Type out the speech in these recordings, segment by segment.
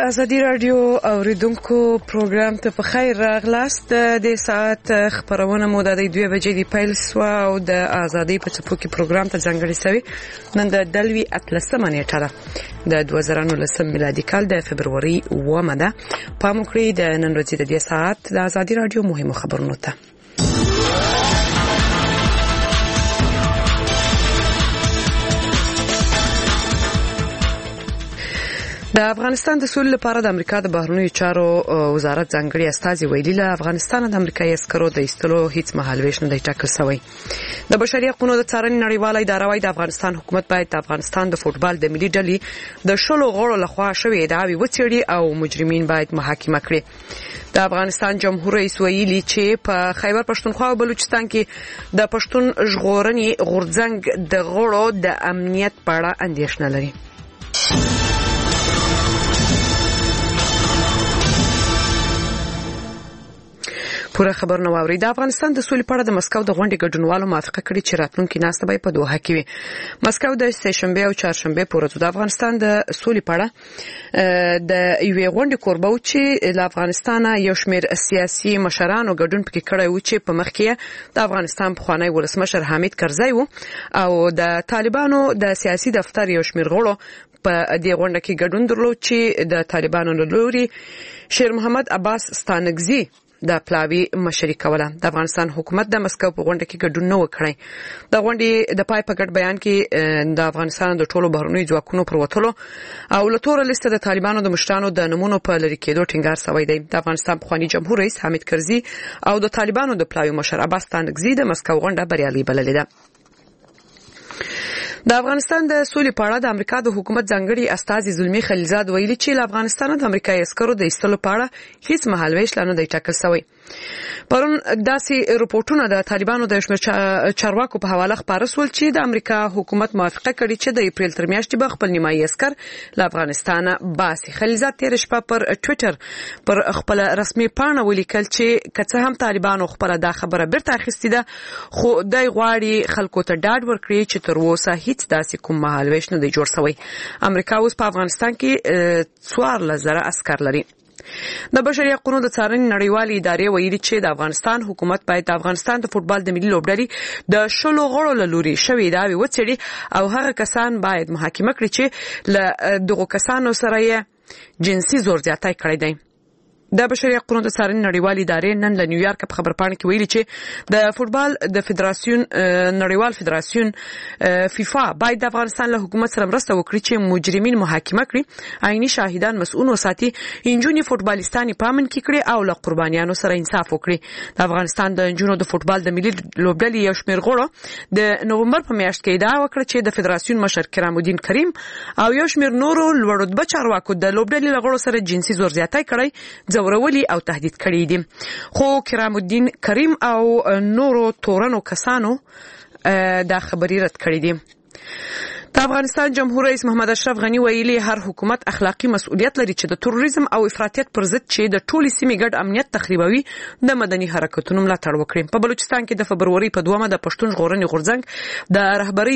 ازادي رادیو اوریدونکو پروګرام ته په خیر راغلاست. د ساعت خبرونه مو د 2 بجې دی پیل سو او د ازادي په څپو کې پروګرام ته ځانګړی شوی. نن د دلوي اتلسمه نیټه ده د 2019 میلادي کال د فبرवरी 9 ده. پام وکړئ د نن ورځې د ساعت د ازادي رادیو مهمو خبرونو ته. د افغانستان د سولې لپاره د امریکا د بهرنیو چارو وزارت ځانګړي استازي ویلي له افغانستان د امریکایي عسکرو د ایستلو هیڅ مهالویش نه دی ټاکل شوی. د بشري حقوقو د څارنې نړیواله اداره وايي د افغانستان حکومت باید د افغانستان د فوټبال د ملي ډلې د 10 غړو لخوا شوې ادعاوې وڅېړي او مجرمین باید محاکمه کړي. د افغانستان جمهور رئیس ویلي چې په خیبر پښتونخوا او بلوچستان کې د پښتون ژغورنې غورځنګ د غړو د امنیت په اړه اندېښنه لري. پوره خبر نو اوري. د افغانستان د سولې په اړه د مسکو د غونډې ګډونوالو موافقه کړې چې راتلونکي ناسته به په دوحه کې وي. مسکو د سهشنبه او چهارشنبه پورې د افغانستان د سولې په اړه د یوې غونډې کوربه و چې د افغانستان یو شمېر سیاسي مشرانو ګډون پکې کړی و چې په مخ کې د افغانستان پخوانی ولسمشر حامد کرزی و او د طالبانو د سیاسي دفتر یو شمېر غړو په دې غونډه کې ګډون درلود چې د طالبانو له لوري شیر محمد عباس ستانکزي د پلاوی مشري کوله. د افغانستان حکومت د مسکو په غونډه کې ګډون نه وکړي. د غونډې د پای په ګډ بیان کې د افغانستان د ټولو بهرنیو ځواکونو پر وټلو او لټوره لیست د طالبانو د مشرانو د نمونو په لری کېدو ټینګار شوی دی. د افغانستان پخوانی جمهور رئیس حامد کرزي او د طالبانو د پلاوی مشر عباس ستانکزي د مسکو غونډه بریالي بللې ده. د افغانستان د سولې په اړه د امریکا د حکومت ځانګړي استازي زلمی خلیلزاد ویلي چې له افغانستان د امریکایي عسکرو د ایستلو په اړه هیڅ مهالویش نه دی ټاکل شوی. پرون داسې رپورټونه د طالبانو د چارواکو په حواله خبر شول چې د امریکا حکومت موافقه کړې چې د اپریل تر میاشتې به خپل نیمایي عسكر له افغانستان باسي. خلیلزاد تیر شپه پر ټوئیټر پر خپل رسمي پاڼه ولیکل چې کڅه هم طالبانو خپل دا خبره بیرته اخیستې ده خو دای غواړي خلکو ته ډاډ ورکړي چې تر اوسه هیڅ داسې کوم مهالویش نه دی جوړ شوی. امریکا اوس په افغانستان کې 14,000 عسكر لري. د بشري حقوقو د څارنې نړیوالې ادارې ویلي چې د افغانستان حکومت باید د افغانستان د فوټبال د ملي لوبډلې د 10 غړو له لوري شوې ادعاوې وڅېړي او هغه کسان باید محاکمه کړي چې له دغو کسانو سره یې جنسي زور زیاتی کړی دی. د بشري حقوقو د څارنې نړیوالې ادارې نن له نیویارک په خبرپاڼه کې ویلي چې د فوټبال د فدراسیون نړیوال فدراسیون فیفا باید د افغانستان له حکومت سره مرسته وکړي چې مجرمین محاکمه کړي، عیني شاهدان مسؤل وساتي، انجونی فوټبالیستانې پامن کې کړي او له قربانیانو سره انصاف وکړي. د افغانستان د انجونو د فوټبال د ملي لوبډلې یو شمېر غړو د نوومبر په میاشت کې ادعا وکړه چې د فدراسیون مشر کرام الدین کریم او یو شمېر نورو لوړ رتبه چارواکو د لوبډلې له غړو سره جنسي زور زیاتی کړی، زورولي او تهدید کړی دي. خو کرام الدین کریم او نورو تورنو کسانو دا خبري رد کړی دي. د افغانستان جمهور رئیس محمد اشرف غنی ویلي هر حکومت اخلاقی مسؤلیت لري چې د تروریزم او افراطیت پر ضد چې د ټولي سیمې ګډ امنیت تخریبوي د مدني حرکتونو ملاتړ وکړي. په بلوچستان کې د فبرवरी په 2 د پښتون ژغورنې غورځنګ د رهبری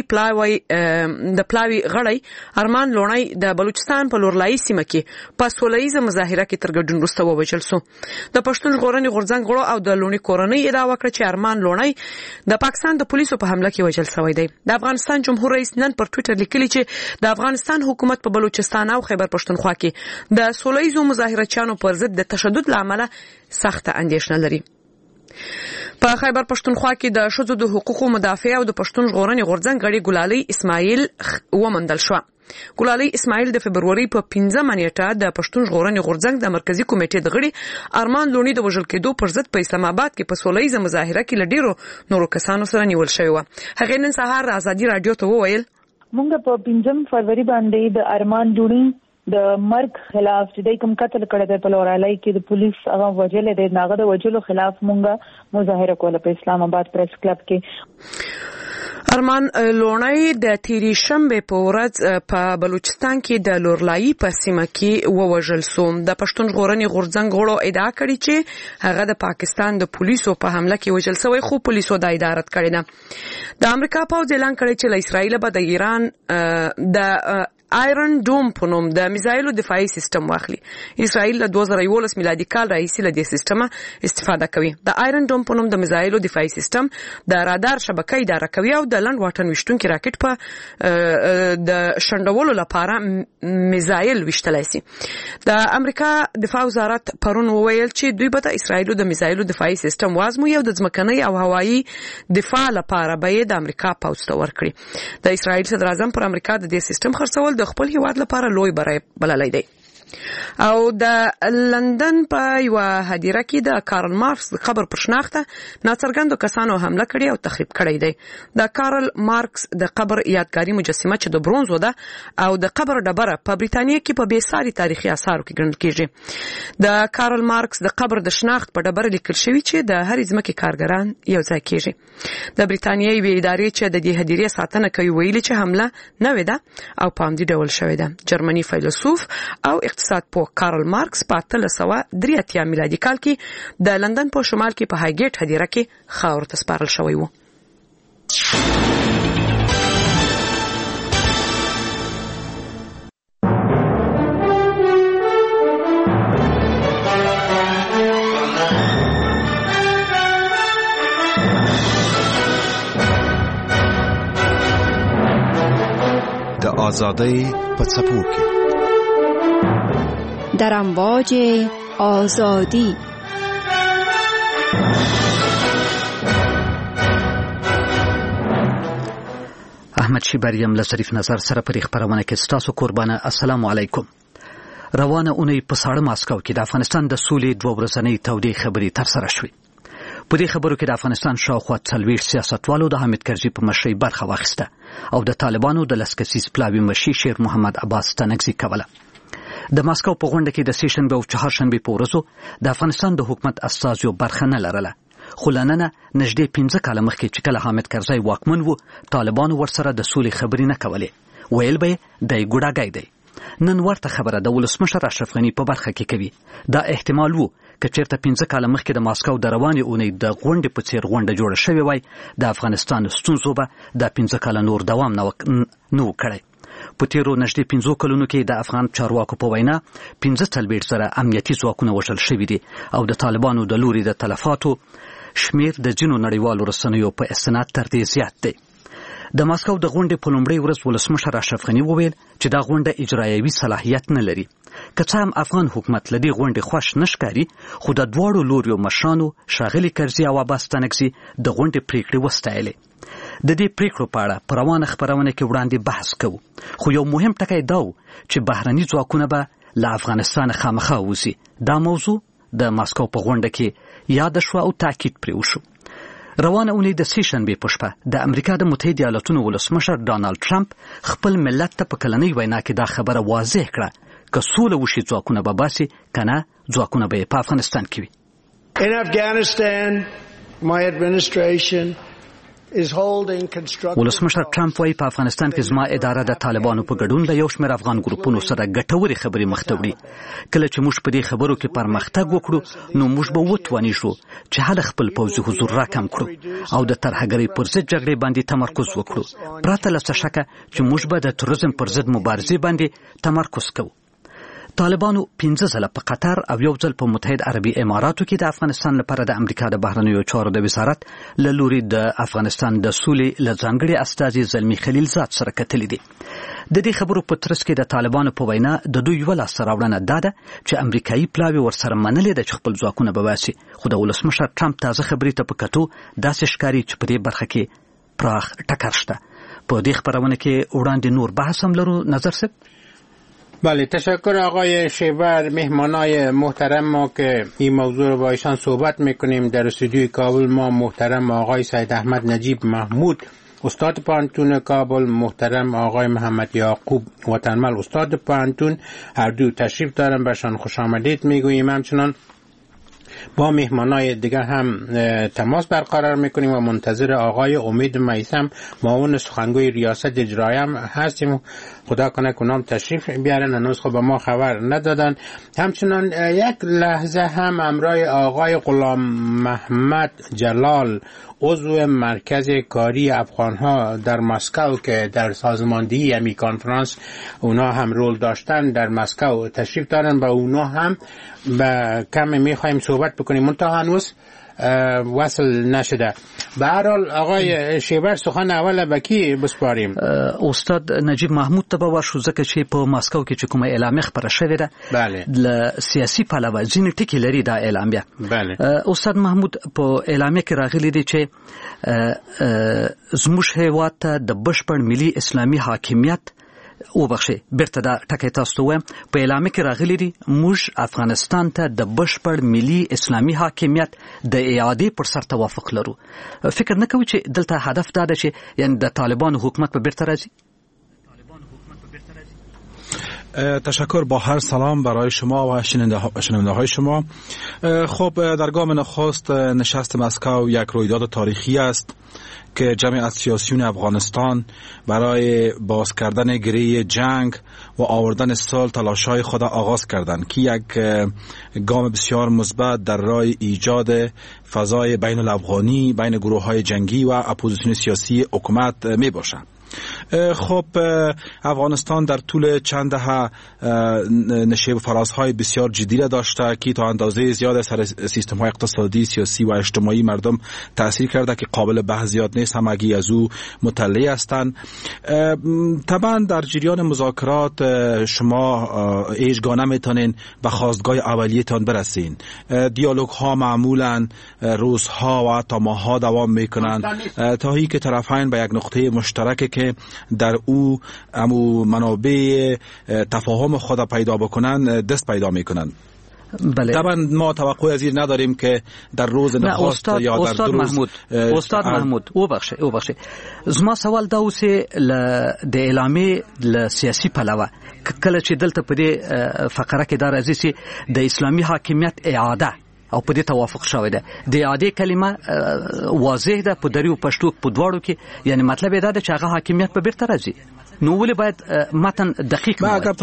پلاوی غړی ارمان لونای د بلوچستان په لورلای سیمه کې په سولهیزه مظاهره کې تر ګډون وروسته ووژل شو. د پښتون ژغورنې غورځنګ غړو او د لونی کورنۍ ادعا وکړه چې ارمان لونای د پاکستان د پولیسو په حمله کې وژل شوی دی. د افغانستان جمهور رئیس نن پر لیکلي چې د افغانستان حکومت په بلوچستان او خیبر پښتونخوا کې د سولهیزو مظاهرچیانو پر ضد د تشدد لامل سخته اندېښنه لري. په خیبر پښتونخوا کې د ښځو د حقوقو مدافع او د پښتون ژغورنې غورځنګ غړي ګلالۍ اسماعیل ومندل شو. ګلالۍ اسماعیل د فبرवरी په 15 نیټه د پښتون ژغورنې غورځنګ د مرکزی کمیټې د غړي ارمان لونی د وژل کېدو پر ضد په اسلام آباد کې په سولهیزه مظاهره کې لډیرو نورو کسانو سره نیول شوی و. هغه نن سهار ازادي رادیو ته وویل مونږ په 15 فروری باندې د ارمان لونی د مرګ خلاف چې د کوم قتل کړه د پلورالای کې د پولیس هغه وجل د ناغه د وجلو خلاف مونږه مظاهره کوله په اسلام آباد پریس کلب کې. ارمان لونای د تیری شنبه په ورځ په بلوچستان کې د لورلای په سیمه کې ووژل شو. د پښتون ژغورنې غورځنګ غړو ادعا کړې چې هغه د پاکستان د پولیسو په حمله کې وژل شوی خو پولیسو دا ادعا رد کړې ده. د امریکا پوځ اعلان کړی چې له اسرائیل به د ایران د آیرن ډوم په نوم د میزایلو دفاعي سیستم واخلي. اسرائیل له 2011 میلادي کال راهیسې له دې سیستمه استفاده کوي. د آیرن ډوم په نوم د میزایلو دفاعي سیستم د رادار شبکې اداره کوي او د لنډ واټن وشتونکي راکټ په د شندولو لپاره میزایل وشتلای شي. د امریکا دفاع وزارت پرون وویل چې دوی به د اسرائیل د میزایلو دفاعي سیستم وازموي او د ځمکني او هوایي دفاع لپاره به د امریکا پوځ ته ورکړي. د اسرائیل صدر اعظم پر امریکا د دې سیستم خرڅول د خپل هیواد لپاره لوی بری بللی دی. او د لندن په یو هدیره کې د کارل مارکس د قبر پر شناخته ناڅرګندو کسانو حمله کړې او تخریب کړی دی. د کارل مارکس د قبر یادګاري مجسمه چې د برونزو ده او د قبر ډبره په بریتانیا کې په بیساري تاریخي آثارو کې ګڼل کیږي. د کارل مارکس د قبر د شناخت په ډبره لیکل شوی چې د هر ځمکې کارګران یو ځای کیږي. د بریتانیا یوې ادارې چې د دې هدیرې ساتنه کوي ویلي چې حمله نوې ده او په همدې ډول شوې ده. جرمني فیلسوف او اقتصاد پوه کارل مارکس په 1883 میلادي کال کې د لندن په شمال کې په هایګیټ هدیره کې خاور ته سپارل شوی و. د آزادۍ په څپو کې در امواج آزادی. احمد شیبریم له ظریف نظر سره پر خبرونه کې ستاسو قربانه. السلام علیکم. روانه اونۍ په ساړه ماسکو کې د افغانستان د سولې 2 ورځنۍ تودې خبرې ترسره شوې. په دې خبرو کې د افغانستان شاوخوا 40 سیاستوالو د حامد کرزي په مشرۍ برخه واخیسته او د طالبانو د لسکسیز پلاوي مشر شیر محمد عباس تنګزي کوله. د ماسکو په غونډه کې د سیشنبه او چهارشنبه په ورځو د افغانستان د حکومت استازو برخه نه لرله. خو لننه نږدې 15 کاله مخکې چې کله حامد کرزي واکمن و، طالبانو ورسره د سولې خبرې نه کولې. ویل به د ګوډاګای دی. نن ورته خبره د ولسمشر اشرف غنی په برخه کې کوي. دا احتمال وو که چیرته 15 کاله مخکې د ماسکو د روانې اونۍ د غونډې په څیر غونډه جوړه شوې وای، د افغانستان ستونزو به د 15 کاله نور دوام نه وکړي. په تیرو نږدې 15 کلونو کې د افغان چارواکو په وینا 45 زره امنیتي ځواکونه وژل شوي دي او د طالبانو د لوري د تلفاتو شمیر د ځینو نړیوالو رسنیو په استناد تر دې زیات دی. د ماسکو د غونډې په لومړۍ ورځ ولسمشر اشرف غنی وویل چې دا غونډه اجرایوي صلاحیت نه لري. که څه هم افغان حکومت له دې غونډې خوښ نه ښکاري، خو د دواړو لوریو مشرانو ښاغلي کرزي او عباس تنګزي د غونډې پریکړې وستایلې. د دې پریکړو په اړه په روانه خبرونه کې وړاندې بحث کوو، خو یو مهم ټکی دا و چې بهرني ځواکونه به له افغانستان خامخا وځي. دا موضوع د ماسکو په غونډه کې یاد شو او تاکید پرې وشو. روانه اونۍ د سیشنبه په شپه د امریکا د متحده ایالاتونو ولسمشر ډانلډ ټرمپ خپل ملت ته په کلنۍ وینا کې دا خبره واضح کړه که سوله وشي ځواکونه به باسي، کنه ځواکونه به په افغانستان کې وي. In Afghanistan, my administration ولسمشر ټرمپ وايي په افغانستان کې زما اداره د طالبانو په ګډون له یو شمېر افغان ګروپونو سره ګټورې خبرې مخ ته وړي. کله چې موږ په دې خبرو کې پرمختګ وکړو نو موږ به وتوانیږو چې هله خپل پوځي حضور راکم کړو او د ترهګرۍ پر ضد جګړې باندې تمرکز وکړو. پرته له څه شکه چې موږ به د تروریزم پر ضد مبارزې باندې تمرکز کوو. طالبانو 15 ځله په قطر او یو ځل په متحد عربي اماراتو کې د افغانستان لپاره د امریکا د بهرنیو چارو د وزارت له لوري د افغانستان د سولې له ځانګړي استازي زلمي خلیلزاد سره کتلي دي. د دې خبرو په ترڅ کې د طالبانو په وینا د دوی یو لاسته راوړنه دا ده چې امریکایي پلاوي ورسره منلې ده چې خپل ځواکونه به باسي. خو د ولسمشر ټرمپ تازه خبرې ته په کتو داسې ښکاري چې په دې برخه کې پراخ ټکر شته. په دې خبرونه کې وړاندې نور بحث هم لرو. نظر صاحب. بله، تشکر آقای شیبر. مهمانای محترم ما که این موضوع رو با ایشان صحبت میکنیم در استودیوی کابل ما محترم آقای سید احمد نجیب محمود استاد پانتون کابل، محترم آقای محمد یعقوب وطنمل استاد پانتون، هر دو تشریف دارن، برشان خوش آمدید میگوییم. همچنان با مهمانای دیگر هم تماس برقرار میکنیم و منتظر آقای امید میثم معاون سخنگوی ریاست اجرایی هم هستیم. خدا کنه کنام تشریف بیارن، هنوز خب به ما خبر ندادن. همچنان یک لحظه هم امرای آقای غلام محمد جلال عضو مرکز کاری افغانها در مسکو که در سازماندهی همی کنفرانس اونا هم رول داشتن در مسکو تشریف دارن، با اونا هم به کم میخوایم صحبت بکنیم، منتها هنوز وصل نشده. به هر حال آقای شیبر سخن اول به کی بسپاریم؟ استاد نجیب محمود ته به شو ځکه چې په ماسکو کې چې کومه اعلامیه خبره شوې ده ل سیاسي پلوه ځینې ټکي لري دا اعلامیه. استاد محمود په اعلامیه کې راغلي دي چې زموږ هیواد ته د بشپړ ملي اسلامي حاکمیت وبخښي بیرته دا ټکی تاسو ته وایم په اعلامیه کې راغلي دي موږ افغانستان ته د بشپړ ملي اسلامي حاکمیت د اعادې پر سر توافق لرو. فکر نه کوي چې دلته هدف دا ده چې یعنی د طالبان حکومت به بیرته راځي؟ تشکر، با هر سلام برای شما و شنونده های شما. خب در گام نخست نشست مسکو یک رویداد تاریخی است که جمعی از سیاسیون افغانستان برای باز کردن گره جنگ و آوردن صلح تلاش‌های خود آغاز کردند که یک گام بسیار مثبت در راه ایجاد فضای بین الافغانی بین گروه‌های جنگی و اپوزیسیون سیاسی حکومت می باشد. خب افغانستان در طول چند دهه نشیب فرازهای بسیار جدی را داشته که تا اندازه زیاد سر سیستم های اقتصادی، سیاسی و اجتماعی مردم تاثیر کرده که قابل بحث زیاد نیست، همگی از او مطلع هستند. طبعا در جریان مذاکرات شما ایجگانه میتونین به خواستگاه اولیه‌تان برسین. دیالوگ ها معمولا روزها و حتی ماه‌ها دوام میکنن تا اینکه طرفین به یک نقطه مشترک که در او منابع تفاهم خود پیدا بکنن دست پیدا میکنن. بله. طبعا ما توقع از این نداریم که در روز نخست یا در دو روز. استاد محمود وبخښه زما سوال دا اوس د اعلامیه ل سیاسي پلوه کله چې دلته په دې فقره کې دا راځي چې د اسلامي حاکمیت اعاده او په دې توافق شوی ده. د اعاده کلمه واضح ده په دریو پښتو په دواړو کې، یعنی مطلب دا ده چې هغه حاکمیت به بیرته راځي. نو ولې باید متن دقیق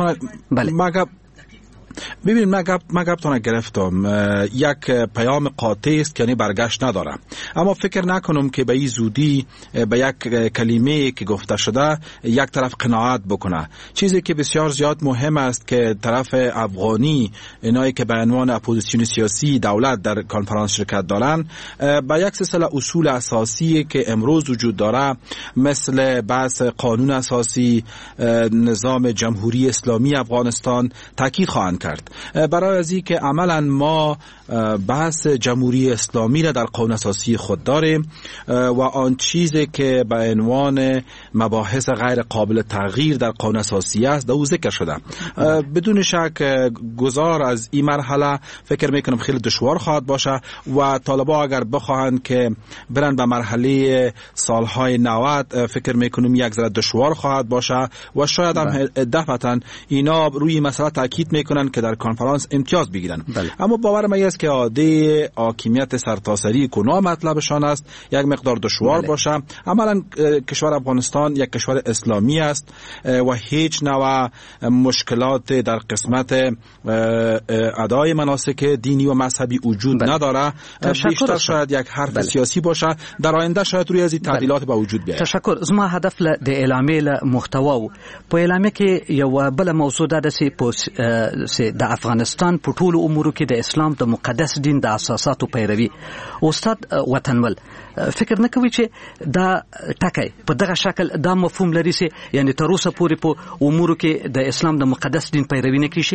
ببین من گپتون گرفتم. یک پیام قاطع است که یعنی برگشت نداره، اما فکر نکنم که به این زودی به یک کلمه که گفته شده یک طرف قناعت بکنه. چیزی که بسیار زیاد مهم است که طرف افغانی اینایی که به عنوان اپوزیسیون سیاسی دولت در کنفرانس شرکت دارن به یک سلسله اصول اساسی که امروز وجود داره مثل بحث قانون اساسی، نظام جمهوری اسلامی افغانستان تاکید خواهند کرد. برای از این که عملا ما بحث جمهوری اسلامی را در قانون اساسی خود داریم و آن چیزی که به عنوان مباحث غیر قابل تغییر در قانون اساسی است در او ذکر شده. بدون شک گذار از این مرحله فکر میکنم خیلی دشوار خواهد باشه و طالبان اگر بخواهند که برن به مرحله سالهای 90 فکر میکنم یک ذره دشوار خواهد باشه و شاید هم دفعتا اینا روی مسئله تاکید میکنن که در کنفرانس امتیاز بگیرن. اما باورم است که عاده حاکمیت سرتاسری کنا مطلبشان است یک مقدار دشوار باشه. عملا کشور افغانستان یک کشور اسلامی است و هیچ نوع مشکلات در قسمت ادای مناسک دینی و مذهبی وجود نداره. بیشتر شاید یک حرف سیاسی باشه. در آینده شاید روی از این تعدیلات به وجود بیاید. تشکر. زما هدف د اعلامیه له محتوا په اعلامیه کې یو بل موضوع ده چې د افغانستان په ټولو امورو کې د اسلام د مقدس دین د اساساتو پیروي. استاد وطنول فکر نه کوي چې دا ټکی په دغه شکل دا مفهوم لري چې یعنی تر اوسه پورې په امورو کې د اسلام د مقدس دین پیروي نه کیږي؟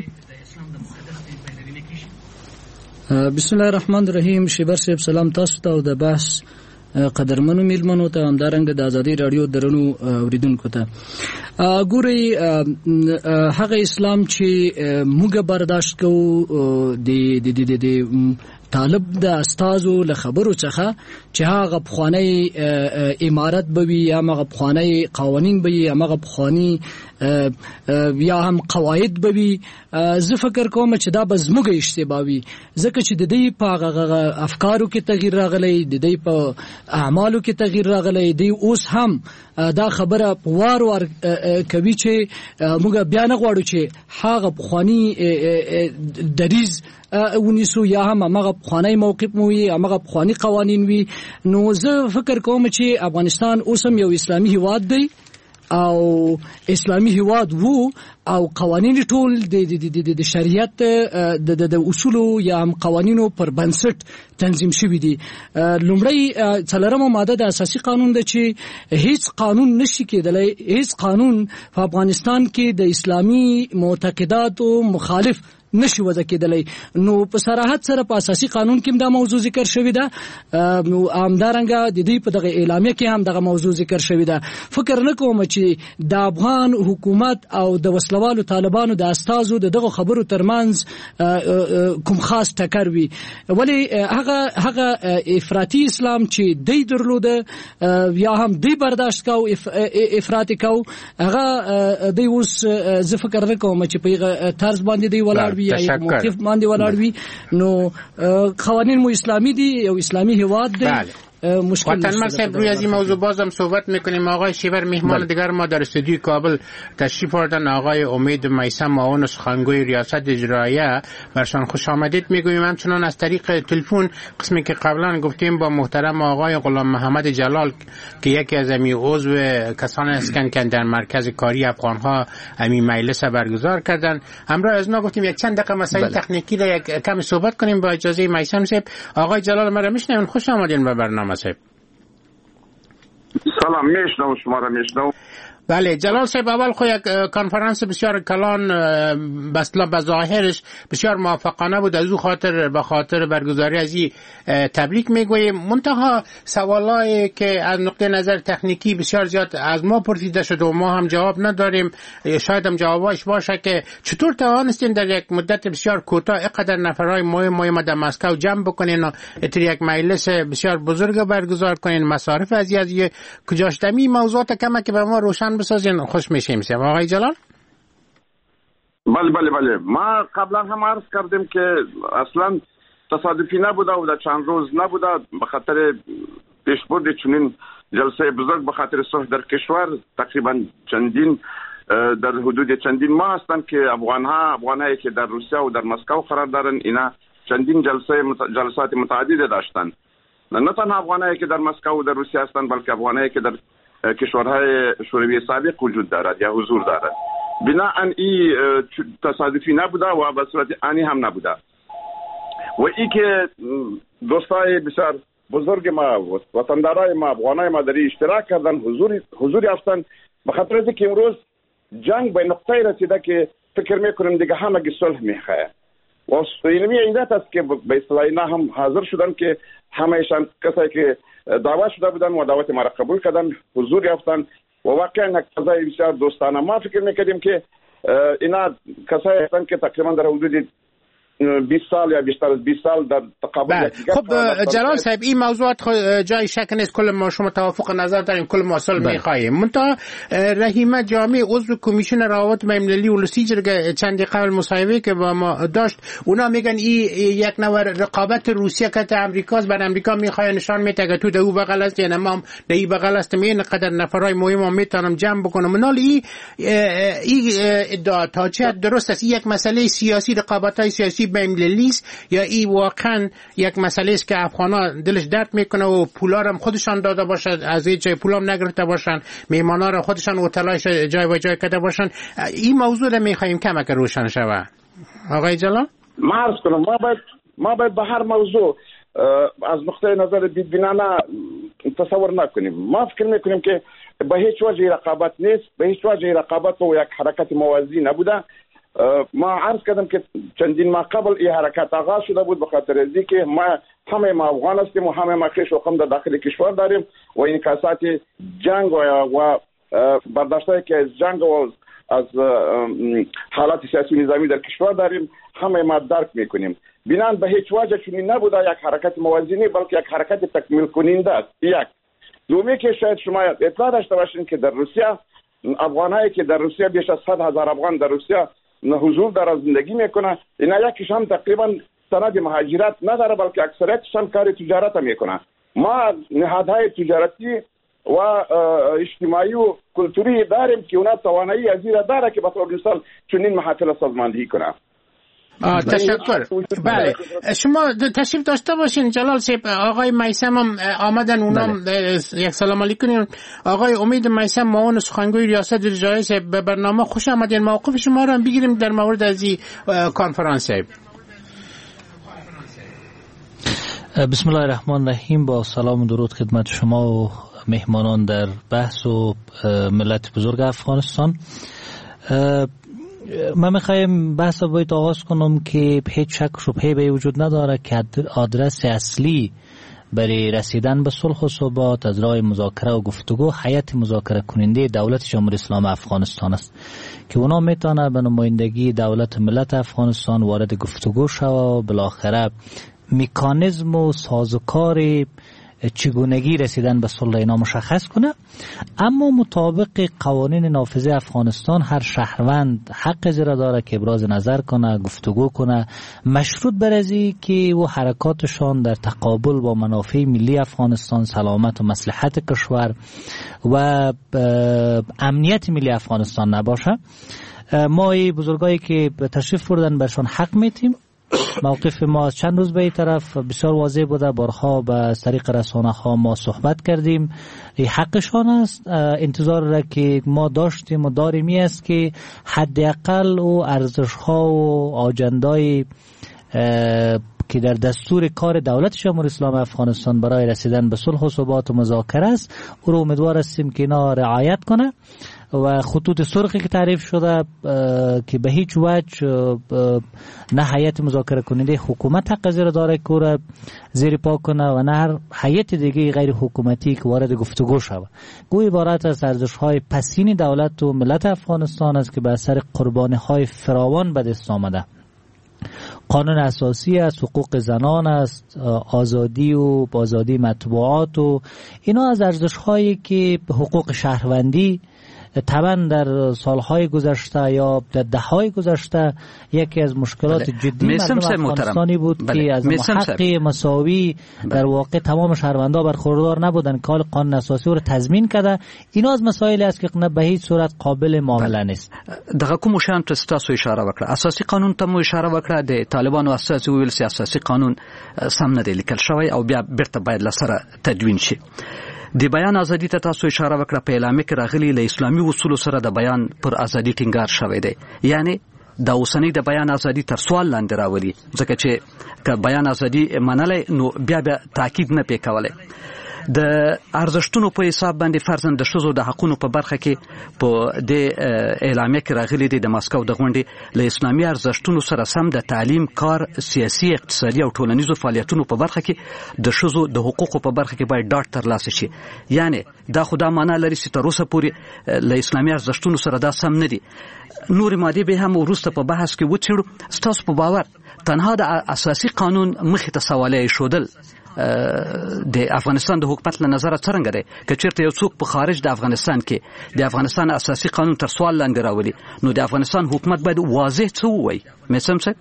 بسم الله الرحمن الرحیم. شیبر صاحب سلام تاسو ته او د بحث قدرمنو میلمنو ته همدارنګه د ازادي رادیو درنو اوریدونکو ته. ګوري هغه اسلام چې موږ برداشت کوو د طالب د استادو له خبرو څخه چې هغه بخوانی امارت بوي یا هغه بخوانی قوانين بوي یا هغه بخوانی یا هم قواعد بوي زه فکر کوم چې دا بزموږه اشتباهي ځکه چې د دې په افکارو کې تغییر راغلی د دې په اعمالو کې تغییر راغلی دی اوس هم دا خبره وار کوي چې موږ بیا نه غواړو چې هغه بخوانی دریز ونیسو یا هم هغه بخوانی موقف مو وي هغه بخوانی قوانین وي نو زه فکر کوم چې افغانستان اوس هم یو اسلامي هیواد دی او اسلامي هیواد وو او قوانین ټول د شریعت د اصولو یا هم قوانینو پر بنسټ تنظیم شوی دي. لومړی څلورمه ماده د اساسي قانون د چې هیڅ قانون نشي کېدلی هیڅ قانون په افغانستان کې د اسلامي معتقداتو مخالف نشي وضع کېدلی. نو په صراحت سره په اساسي قانون کې دا موضوع ذکر شوی ده نو همدارنګه د دې په دغه اعلامیه کې هم دغه موضوع ذکر شوی ده. فکر نه کوم چې د افغان حکومت او د وسلوالو طالبانو د استازو دغه خبرو ترمنځ کوم خاص ټکر وي ولی هغه افراطي اسلام چې دی درلوده یا هم دی برداشت کاو افراطي کاو هغه دی اوس زه فکر نه کوم چې په طرز باندې دی ولاړ یا یک موقف باندې ولاړ وي نو قوانین مو اسلامی دي یو اسلامی هیواد دی. وطنمند صاحب روی از این موضوع بازم صحبت میکنیم. آقای شیبر مهمان دیگر ما در استودیوی کابل تشریف آوردن آقای امید میثم معاون سخنگوی ریاست اجراییه برشان خوش آمدید میگوییم. همچنان از طریق تلفن قسمی که قبلا گفتیم با محترم آقای غلام محمد جلال که یکی از امی عضو کسان هستند که در مرکز کاری افغانها امی مجلس برگزار کردن. همراه از ما گفتیم یک چند دقیقه مسائل تکنیکی را یک کم صحبت کنیم با اجازه میثم صاحب. آقای جلال مرا میشنوین؟ خوش آمدین به برنامه صاحب. سلام میشنو شما را میشنو. بله جلال صاحب اول خو یک کنفرانس بسیار کلان به ظاهرش بسیار موفقانه بود از او خاطر به خاطر برگزاری از این تبریک میگوییم. منتها سوالایی که از نقطه نظر تکنیکی بسیار زیاد از ما پرسیده شد و ما هم جواب نداریم شاید هم جوابش باشه که چطور توانستین در یک مدت بسیار کوتاه اینقدر نفرای مهم در مسکو جمع بکنین و یک مجلس بسیار بزرگ برگزار کنین مصارف از کجاش دمی موضوعات کمه که به ما روشن بسازین خوش میشیم. آقای جلال بله ما قبلا هم عرض کردیم که اصلا تصادفی نبوده و در چند روز نبوده به خاطر پیشبرد چنین جلسه بزرگ به خاطر صلح در کشور تقریبا چندین در حدود چندین ماه هستند که افغانهایی که در روسیه و در مسکو قرار دارن اینا چندین جلسات متعدد داشتند. نه تنها افغانهایی که در مسکو و در روسیه هستند بلکه افغانهایی که در کشورهای شوروی سابق وجود دارد یا حضور دارد. بناهن این تصادفی نبوده و به صورت آنی هم نبوده و این که دوستای بسیار بزرگ ما وطندارای ما افغانای ما در اشتراک کردن حضور یافتن به خاطر اینکه امروز جنگ به نقطه‌ای رسیده که فکر میکنیم دیگه همگی صلح میخواه و اینمی عیدت است که به اصطلاح اینا هم حاضر شدن که همهشان کسایی که دعوت شده بودن و دعوت ما را قبول کردن حضور یافتن و واقعا فضای بسیار دوستانه. ما فکر میکردیم که اینا کسایی هستن که تقریبا در حدود 20 سال یا بیشتر از 20 سال در تقابل. خب جلال صاحب این موضوعات جای شک نیست کل ما شما توافق نظر داریم کل ما صلح میخواهیم. منتها رحیمه جامع عضو کمیسیون روابط بین‌المللی و لوسیجر چند قبل مصاحبه که با ما داشت اونا میگن این یک نوع رقابت روسیه که امریکاست بر امریکا میخواد نشان میده که تو دو بغل است یعنی ما دی بغل است این قدر نفرای مهم میتونم جمع بکنم. منال این ادعا تا چه درست است یک مسئله سیاسی رقابت‌های سیاسی بین‌المللی است یا این واقعا یک مسئله است که افغانا دلش درد میکنه و پولا هم خودشان داده باشد از این جای پولام نگرفته باشن میهمانا را خودشان هتل‌هاش جای و جای کرده باشن. این موضوع را میخوایم کمک روشن شود. آقای جلال ما عرض کنم ما باید به هر موضوع از نقطه نظر بی‌بینانه تصور نکنیم. ما فکر میکنیم که به هیچ وجه رقابت نیست به هیچ وجه رقابت و یک حرکت موازی نبوده. ما عرض کردم که چندین ماه قبل این حرکت آغاز شده بود به خاطر از اینکه ما افغان هستیم و همه ما خویش و قم در داخل کشور داریم و انعکاسات جنگ و برداشتایی که از جنگ و از حالات سیاسی نظامی در کشور داریم، همه ما درک میکنیم. بنان به هیچ وجه چنین نبوده یک حرکت موازنه، بلکه یک حرکت تکمیل کننده است. یک دومی که شاید شما اطلاع داشته باشین که در روسیه افغانایی که در روسیه بیش از 100,000 افغان در روسیه حضور داره، زندگی میکنه، اینا یکیش هم تقریبا سند مهاجرت نداره، بلکه اکثریتش هم کار تجارت میکنه. ما نهادهای تجارتی و اجتماعی و کلتوری داریم که اونا توانایی از این داره که به طور مثال چنین محافل سازماندهی کنه. تشکر. بله شما تشریف داشته باشین جلال صاحب. آقای میثم هم آمدن، اونا یک سلام علیکم. آقای امید میثم معاون سخنگوی ریاست رجایی به برنامه خوش آمدین. موقف شما رو هم بگیریم در مورد از این کنفرانس. بسم الله الرحمن الرحیم. با سلام و درود خدمت شما و مهمانان در بحث و ملت بزرگ افغانستان. من میخوایم بحث رو باید آغاز کنم که هیچ شک شبهه به وجود نداره که آدرس اصلی برای رسیدن به صلح و ثبات از راه مذاکره و گفتگو هیئت مذاکره کننده دولت جمهوری اسلامی افغانستان است که اونا میتونه به نمایندگی دولت ملت افغانستان وارد گفتگو شوه و بالاخره مکانیزم و سازوکار چگونگی رسیدن به صلح اینا مشخص کنه. اما مطابق قوانین نافذه افغانستان هر شهروند حق زیرا داره که ابراز نظر کنه، گفتگو کنه، مشروط بر ازی که و حرکاتشان در تقابل با منافع ملی افغانستان، سلامت و مصلحت کشور و امنیت ملی افغانستان نباشه. ما بزرگایی که تشریف بردن برشان حق میتیم. موقف ما از چند روز به این طرف بسیار واضح بوده، بارها به طریق رسانه ها ما صحبت کردیم. این حقشان است. انتظار را که ما داشتیم و داریم این است که حداقل و ارزش ها و آجندای که در دستور کار دولت جمهوری اسلامی افغانستان برای رسیدن به صلح و ثبات و مذاکره است، او رو امیدوار هستیم که اینا رعایت کنه و خطوط سرخی که تعریف شده که به هیچ وجه نه هیئت مذاکره کننده حکومت حق زیر داره که را زیر پا کنه و نه هر هیئت دیگه غیر حکومتی که وارد گفتگو شود. گوی عبارت از ارزش‌های پسین دولت و ملت افغانستان است که به اثر قربانی‌های فراوان به دست آمده. قانون اساسی است، حقوق زنان است، آزادی و آزادی مطبوعات و اینا از ارزش‌هایی که حقوق شهروندی طبعا در سالهای گذشته یا در دههای گذشته یکی از مشکلات جدی مردم افغانستانی بود که از حق مساوی در واقع تمام شهروندان برخوردار نبودن که قانون اساسی رو تضمین کرده. اینا از مسائلی است که به هیچ صورت قابل معامله نیست. دغه کوم شان تاسو اشاره وکړه، اساسي قانون ته مو اشاره وکړه، د طالبانو اساسي ویل سیاسي قانون سم نه دی لیکل شوی او بیا بیرته باید لسره تدوین شي. د بیان ازادي ته تاسو اشاره وکړه، په اعلامیه کې راغلي له اسلامي اصولو سره د بیان پر ازادي ټینګار شوی دی، یعنی د اوسنۍ د بیان ازادي تر سوال لاندې راولي، ځکه چې که بیان ازادي منلای نو بیا تاکید نه پې کولی. د ارزښتونو په حساب باندې فرضاً د ښځو د حقونو په برخه کې په د اعلامیه کې راغلي دي د ماسکو د غونډې له اسلامي ارزښتونو سره سم د تعلیم، کار، سیاسي، اقتصادي او ټولنیزو فعالیتونو په برخه کې د ښځو د حقوقو په برخه کې باید ډاډ ترلاسه شي. یعنی دا خو دا معنا لري چې تر اوسه پورې له اسلامي ارزښتونو سره دا سم نه دي. نورې مادې به هم وروسته په بحث کې وڅېړو. ستاسو په باور تنها د اساسي قانون مخې ته سوالیه ایښودل د افغانستان د حکومت له نظره څرنګه دی؟ که چېرته یو څوک په خارج د افغانستان کې د افغانستان اساسي قانون تر سوال لاندې راولي، نو د افغانستان حکومت باید واضح څه ووایي. میثم صاحب،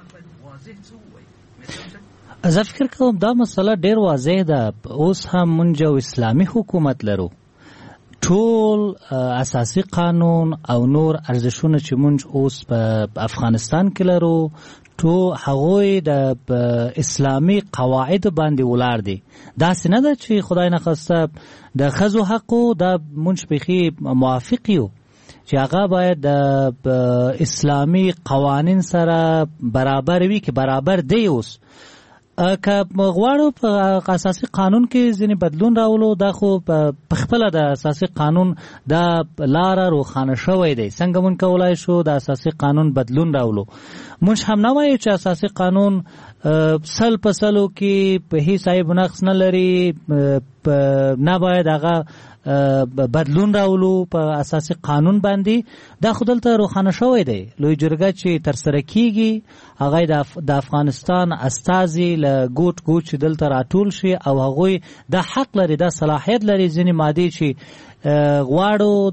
زه فکر کوم دا مسله ډېر واضح ده. اوس هم مونږ یو اسلامي حکومت لرو. ټول اساسي قانون او نور ارزښتونه چې مونږ اوس په افغانستان کې لرو تو هغوی د اسلامي قواعد باندې ولاړ دي. داسې نه ده چې خدای نخواسته د ښځو حقو دا مونږ بخي موافق یو چې هغه باید د اسلامي قوانین سره برابر وي که برابر دی. اوس که غواړو په اساسي قانون کې ځینې بدلون راولو، دا خو په خپله د اساسي قانون دا لاره روښانه شوی دی. څنګه مونږ کولی شو د اساسي قانون بدلون راولو؟ مونږ هم نه وایو چې اساسي قانون سل په سلو کې په هیڅ عیب نقص نه لري، نه باید هغه بدلون راولو په اساسي قانون باندې دا خودلته روښانه شوی دی. لوی جرګه چې تر سره کیږي هغه د افغانستان استازي له ګوټ ګوټ چې دلته راټول شي او هغوی دا حق لري، دا صلاحیت لري ځینې مادې چې غواړو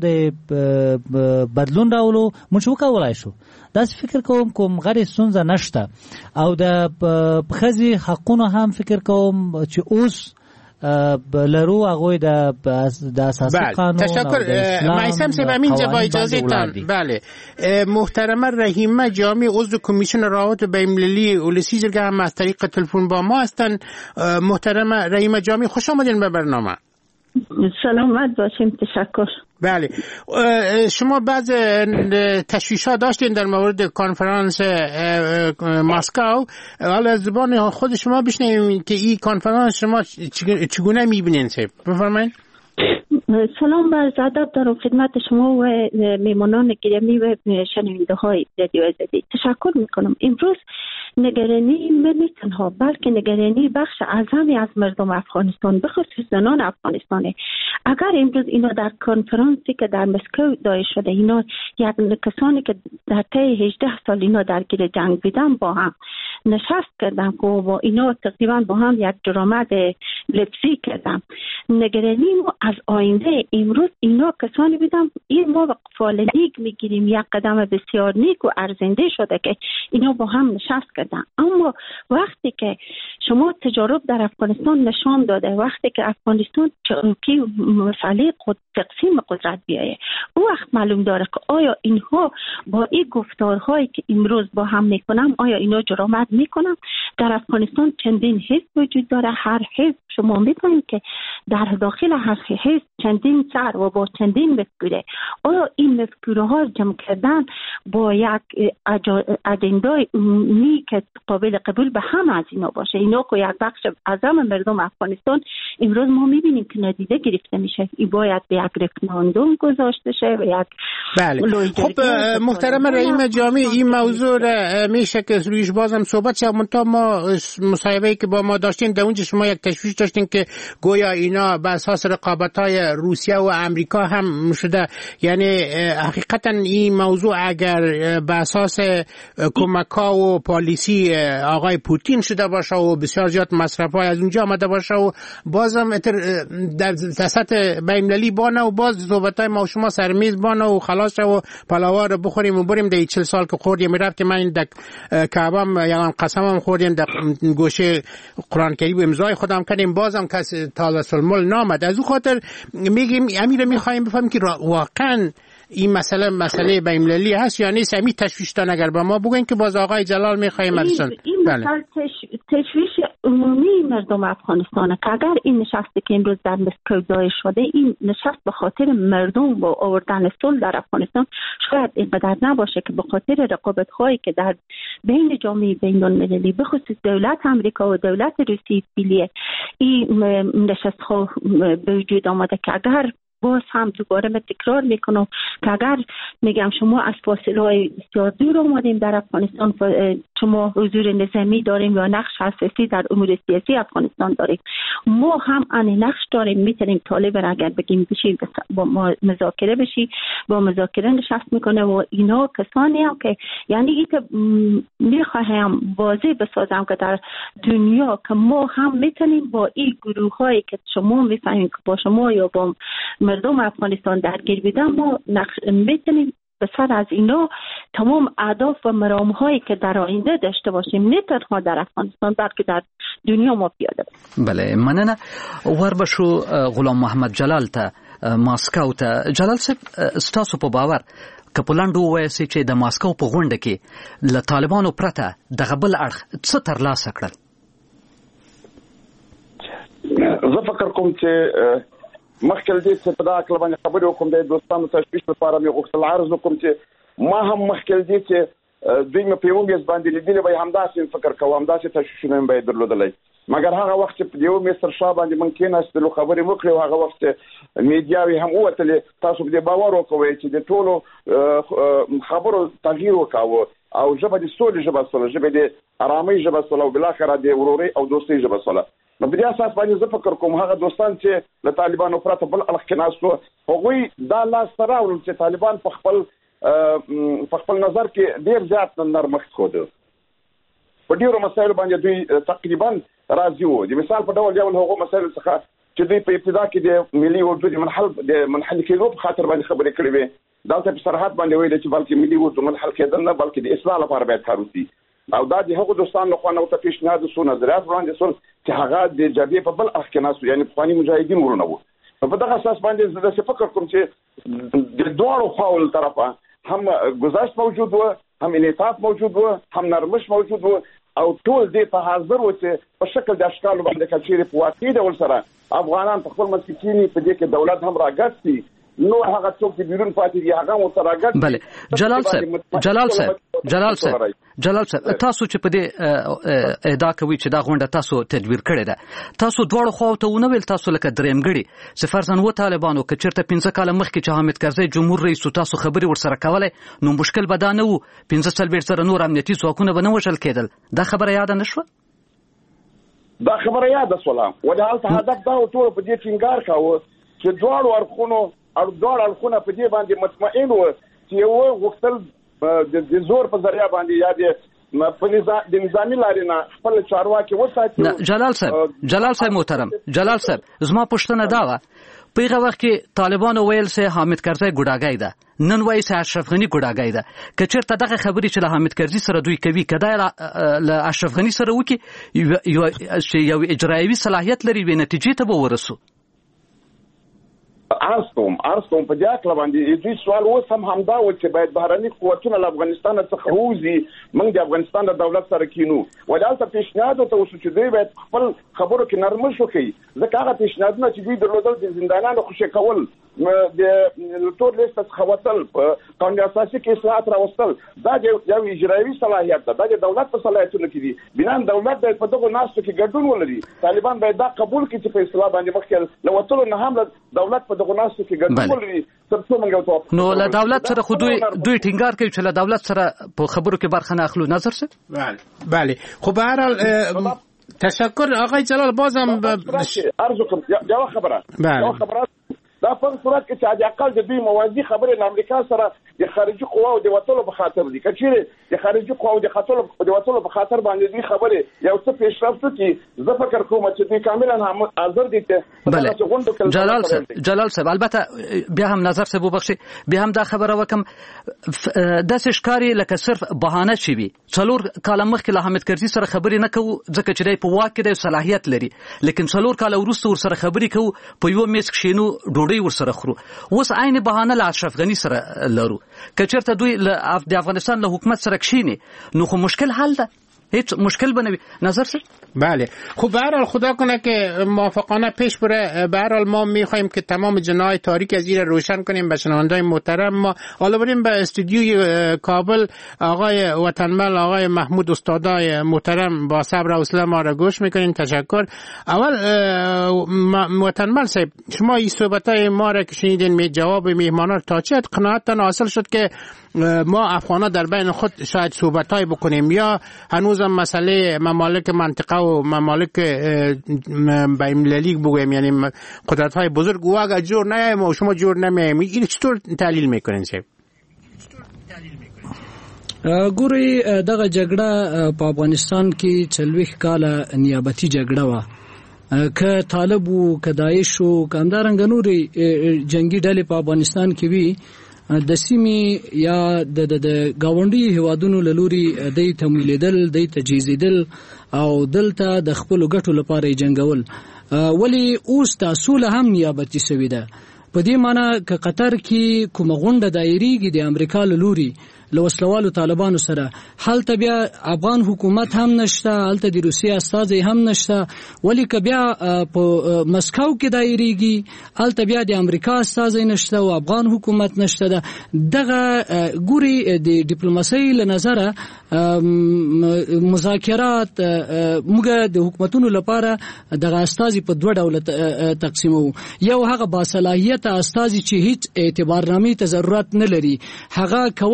د بدلون راولو موږ وکولای شو. داسې فکر کوم غیر ستونزه نشته او د ښځې حقونو هم فکر کوم چې اوس لرو هغوی د اساسي قانون. تشکر مایسم صاحب. همینجا با اجازهتان، بله، محترمه رحیمه جامی عضو کمیسیون روابط بین‌المللی اولسی جرگه هم از طریق تلفن با ما هستند. محترمه رحیمه جامی خوش آمدین به برنامه. سلامت باشیم. تشکر. بله، شما بعض تشویش‌ها داشتین در مورد کنفرانس مسکو. حالا از زبان خود شما بشنویم که این کنفرانس شما چگونه می‌بینین؟ بفرمایید. سلام و عرض ادب دارم خدمت شما و میمانان گرامی و شنونده‌های رادیو آزادی. تشکر میکنم. امروز نگرانی نه تنها بلکه نگرانی بخش اعظمی از مردم افغانستان به خصوص زنان افغانستانه. اگر امروز اینا در کنفرانسی که در مسکو دایر شده اینا یک کسانی که در طی 18 سال اینا درگیر جنگ بودن با هم نشست کردن که با اینا تقریبا با هم یک درآمد لفظی کردن. نگرانی ما از آینده امروز اینا کسانی بودن این ما فعال نیک میگیریم، یک قدم بسیار نیک و ارزنده شده که اینا با هم نشست کردن. اما وقتی که شما تجارب در افغانستان نشان داده وقتی که افغانستان چروکی مسئله تقسیم قدرت بیایه او وقت معلوم داره که آیا اینها با این گفتارهایی که امروز با هم میکنم آیا اینا جرأت میکنن. در افغانستان چندین حزب وجود داره. هر حزب شما می‌بینید که در داخل هر حزب چندین سر و با چندین مفکوره. آیا این مفکوره ها جمع کردن با یک اجندای عمومی که قابل قبول به هم از اینا باشه؟ اینا که یک بخش اعظم مردم افغانستان امروز ما می‌بینیم که نادیده گرفته میشه. این باید به یک رفراندوم گذاشته شه و یک بله. خب محترم رحیم جامی این موضوع میشه که رویش بازم صحبت شه. منتها ما مصاحبه‌ای که با ما داشتین در اونجا شما یک تشویش داشتین که گویا اینا به اساس رقابت‌های روسیه و امریکا هم شده. یعنی حقیقتا این موضوع اگر به اساس کمک‌ها و پالیسی آقای پوتین شده باشه و بسیار زیاد مصرف‌های از اونجا آمده باشه و بازم در سطح بین‌المللی بانه و باز صحبت‌های ما و شما سرمیز بانه و خلاص و پلاوا رو بخوریم و بریم در 40 سال که خوردیم میرفت که من در کعبم یعنی قسمم خوردیم در گوشه قرآن کریم امضای خودم کردیم بازم کسی تازه المل نامد. از اون خاطر میگیم امیر میخوایم بفهمیم که واقعا این مسئله بین‌المللی هست یا نیست. همین تشویشتان اگر به ما بگوین که باز آقای جلال میخوایم ازشون. این مثال تشویش عمومی مردم افغانستانه که اگر این نشستی که امروز در مسکو دایر شده این نشست به خاطر مردم با آوردن صلح در افغانستان شاید اینقدر نباشه که به خاطر رقابت هایی که در بین جامعه بین‌المللی به خصوص دولت امریکا و دولت روسیه فعلیه این نشست ها به وجود آمده که اگر باز هم دوباره من تکرار میکنم که اگر میگم شما از فاصله های بسیار دور آمدیم در افغانستان شما حضور نظامی داریم یا نقش اساسی در امور سیاسی افغانستان داریم ما هم ان نقش داریم میتونیم طالب را اگر بگیم بشیم با ما مذاکره بشی با مذاکره نشست میکنه و اینا کسانی هم که یعنی این که میخواهم واضح بسازم که در دنیا که ما هم میتونیم با این گروه هایی که شما میفهمید که با شما یا با مردم افغانستان درگیر بودن ما میتونیم به سر از اینا تمام اهداف و مرام‌هایی که در آینده داشته باشیم نه تنها در افغانستان بلکه در دنیا ما پیاده باشیم. بله مننه. وربشو غلام محمد جلال ته ماسکو ته. جلال صاحب ستاسو په باور که په لاندو وایسي چې د ماسکو په غونډه کې له طالبانو پرته دغه بل اړخ څه ترلاسه کړل؟ زه فکر کوم چې مخکې دې چې په دا اړه باندې خبرې وکړم د دوستانو تشویش لپاره مې غوښتل عرض وکړم چې ما هم مخکې دې چې دوی مې په یو میز باندې لیدلې وای همداسې فکر کوم همداسې تشویشونه مې باید درلودلی مګر هغه وخت چې په یو میز تر شا باندې موږ کېناستلو خبرې وکړې او هغه وخت میډیاوې هم ووتلې تاسو په دې باور وکوئ چې د ټولو خبرو تغییر وکاوه او ژبه د سولې ژبه سوله ژبه د ارامۍ ژبه سوله او بالاخره د ورورۍ او دوستۍ ژبه سوله نو په دې اساس باندې زه فکر کوم هغه دوستان چې له طالبانو پرته بل اړخ کې ناستو هغوی دا لاس سره راوړل چې طالبان په خپل نظر کې ډیر زیات نرمښت خوده په ډیرو مسایلو باندې دوی تقریبا راضي وو. د مثال په ډول یو هغه مسایل څخه چې دوی په ابتدا کې د ملي اردو د منحل کېدو په خاطر باندې خبرې کړې وې. دلته په صراحت باندې ویل چې بلکې ملي اردو منحل کېدل نه بلکې د اصلاح لپاره باید کار وشي او دا د هغو دوستانو لخوا نو ته پیشنهاد وشو نظریات وړاندې شول چې هغه د جبهې په بل اړخ کې ناست یعنې پخواني مجاهدین ورونه وو. په دغه اساس باندې زه داسې فکر کوم چې د دواړو خواو له طرفه هم گذشت موجود و، هم انعطاف موجود و، هم نرمش موجود و او ټول دې ته حاضر و چې په شکل د اشکالو باندې کچېرې په واقعي ډول سره افغانان په خپل منځ کې کینی په دې کې دولت هم راګډ شي. نو هغه څوک چې بیرون پاتې دي هغه مو سره راګډ. بله جلال صاحب تاسو چې په دې ادعا کوي چې دا غونډه تاسو تدبیر کړې ده تاسو دواړو خواو ته ونه ویل تاسو لکه درېمګړي چې فرضاً و طالبانو که چېرته 15 کاله مخکې چې حامد کرزی جمهور رئیس تاسو خبرې ورسره کولای نو مشکل به دا نه و 15 زره نور امنیتي ځواکونه به نه وژل کېدل. دا خبره یاده نه شوه؟ دا خبره یاده شوله ولې هلته هدف دا و ټولو په دې ټینګار کاوه چې دواړو اړخونه په دې باندې مطمئن وو چې یو غوښتل د زور په ذریعه باندې یا د نظامي لارې نه خپل چارواکي وساتي. جلال صاحب محترم جلال صاحب زما پوښتنه دا وه په هغه وخت کې طالبانو ویل چې حامد کرزی ګوډاګی ده نن وایي چې اشرف غني ګوډاګی ده که چېرته دغه خبرې چې له حامد کرزي سره دوی کوي که دا له اشرف غني سره وکړي چې یو اجرایوي صلاحیت لري وي نتیجې ته به ورسو. عرض کوم په دې اړه باندې دوی سوال اوس هم همدا و چې باید بهرني قوتونه له افغانستان څخه ووځي موږ د افغانستان د دولت سره کینو ولې هلته پیشنهاد ورته وشو چې دوی باید خپل خبرو کې نرمش وکړي ځکه هغه پیشنهادونه چې دوی درلودل د زندانیانو خوشي کول د تور لیست څخه وتل په قانون اساسي کې اصلاحات راوستل دا یو اجرایوي صلاحیت ده دا د دولت په صلاحیتونو کې دي بنان دولت باید په دغه ناستو کې ګډون ولري. طالبان باید دا قبول کړي چې په اصلاح باندې مخکې له وتلو نه هم دولت په دغه ناستو کې ګډون ولري ترڅو موږ نو له دولت سره خو دوی ټینګار کوي چې له دولت سره په خبرو کې برخه نه اخلو. نظر څه؟ بله خب به هر حال تشکر آقای جلال. بازم عرض کوم یو خبره دا په صورت کې چې د اقل د دوی موازی خبرې له امریکا سره د خارجي قواو د وټلو په خاطر دي کچېره د خارجي قواو د وټلو په خاطر باندې دوی خبرې یو څه پیشرفت کی زه فکر کوم چې دوی کاملا حاضر دي ته. جلال صاحب البته بیا هم نظر صاحب وبخشي بیا هم دا خبره وکم د سشکاري لکه صرف بهانه شي وي 4 کاله مخکې له حامد کرزي سره خبرې نه کوو ځکه چې دی په واک کې د صلاحیت لري لیکن 4 کاله وروسته ور سره خبرې کوو په یو میز کې شینو ډوډۍ ور سره خورو. اوس عین بهانه له اشرف غني سره لرو که چېرته دوی د افغانستان له حکومت سره کښینی نو خو مشکل حل ده هیچ مشکل بنوی. نظر سر؟ بله خب به هر حال خدا کنه که موافقانه پیش بره. به هر حال ما میخوایم که تمام جناح تاریک از این روشن کنیم به شنونده‌های محترم. ما حالا بریم به استودیوی کابل. آقای وطنمل آقای محمود استادای محترم با صبر و حوصله ما را گوش میکنیم. تشکر. اول وطنمل صاحب شما این صحبتای ما را که شنیدین جواب میهمانان تا چه قناعتتان حاصل شد که ما افغانا در بین خود شاید صحبتای بکنیم یا هنوزم مسئله ممالک منطقه و ممالک بین‌المللی بگویم یعنی قدرت‌های بزرگ و اگر جور نیایم و شما جور نمیایم این چطور تحلیل میکنین صاحب؟ ګوري دغه جګړه په افغانستان کې 40 کاله نیابتي جګړه و که طالب او که داعش او کمدارنګ نوري جنگي ډلې په افغانستان کې وي د سیمې یا د گاونډي هوادونو لوري د تمویلېدل د تجهیزېدل او دلته د خپل ګټو لپاره جنگول ولی اوس تاسو له هم نیابتي سوي ده په دې معنی ک قطر کې کوم غونډه دایریږي د امریکا لوري لوسلوالو طالبانو سره حالته بیا افغان حکومت هم نشته حالته د روسیې استازي هم نشته ولی ک بیا په مسکو کې دایریږي حالته بیا د امریکا استازي نشته او افغان حکومت نشته دغه ګوري د ډیپلوماسۍ له نظره مذاکرات موږ د حکومتونو لپاره دغه استازي په دوه ډول تقسیمو. یو هغه با صلاحیت استازي چې هیڅ اعتبارنامې ته ضرورت نه لري هغه کولای شي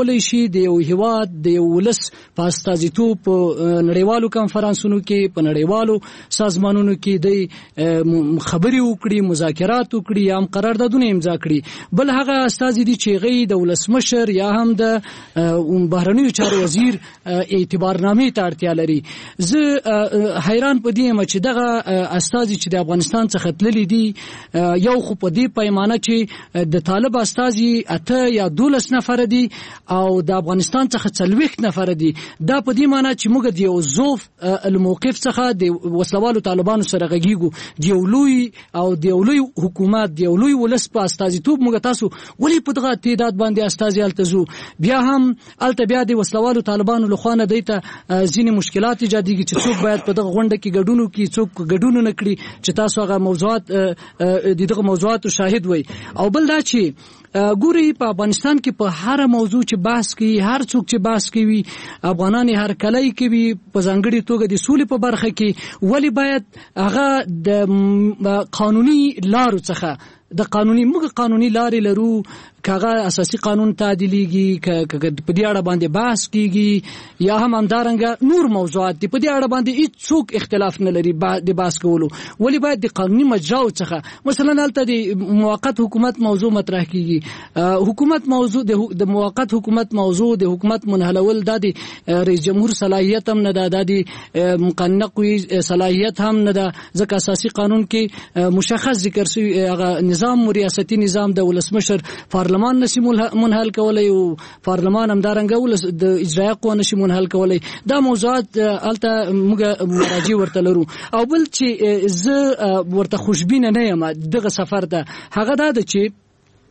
د یو هیواد د یو ولس په استازیتوب نړیوالو کنفرانسونو کې په نړیوالو سازمانونو کې د خبري وکړي مذاکرات وکړي یا هم قراردادونه امضا کړي بل هغه استازي دي چې غي د ولسمشر یا هم د بهرنیو چارو وزیر اعتبارنامې ته اړتیا لري زه حیران پدې یم چې دغه استازي چې د افغانستان څخه تللي دي یو خو په دې پیمانه چې د طالب استازي 8 یا 12 نفر دي او د افغانستان څخه 40 نفر دي دا په دې معنی چې موږ د یو ضعف الموقف څخه د وسلوالو طالبانو سره غږیږو د یو لوی او د یو لوی حکومت د یو لوی ولس په استازیتوب موږ تاسو ولې په دغه تعداد باندې استازي التزو بیا هم الته بیا د وسلوالو طالبانو لخوانه دیته ځینې مشکلات ایجادېږي چې څوک باید په دغه غونډه کې ګډون وکړي څوک ګډون نه کړي چې تاسو هغه موضوعات دغه موضوعاتو شاهد وي او بل دا چې ګوري په افغانستان کې په هر موضوع چې بحث کوي هر څوک چې بحث کوي افغانان هر کله کوي په ځانګړي توګه د سولې په برخه کې ولی باید هغه د قانوني لارو څخه د موږ قانوني لارې لرو کاغه اساسي قانون تعدیلیږي په دې اړه باندې بحث کیږي یا هم همدارنګه نور موضوعات دي په دې اړه باندې هیڅ څوک اختلاف نه لري د بحث کولو ولی باید د قانوني مجراو څخه مثلا هلته د موقت حکومت موضوع مطرح کیږي حکومت موضوع د موقت حکومت موضوع د حکومت منحلول د رئیس جمهور صلاحیت هم نه ده د مقننه قوی صلاحیت هم نه ده ځکه اساسي قانون کې مشخص ذکر شوی هغه نظام ریاستي نظام د ولسمشر پارلمان نشي منحل کولای او پارلمان همدارنګه د اجرایه قوه نشي منحل کولای دا موضوعات الته موږ مراجع ورته لرو او بل چې زه ورته خوشبینه نه یم دغه سفر ته هغه دا چې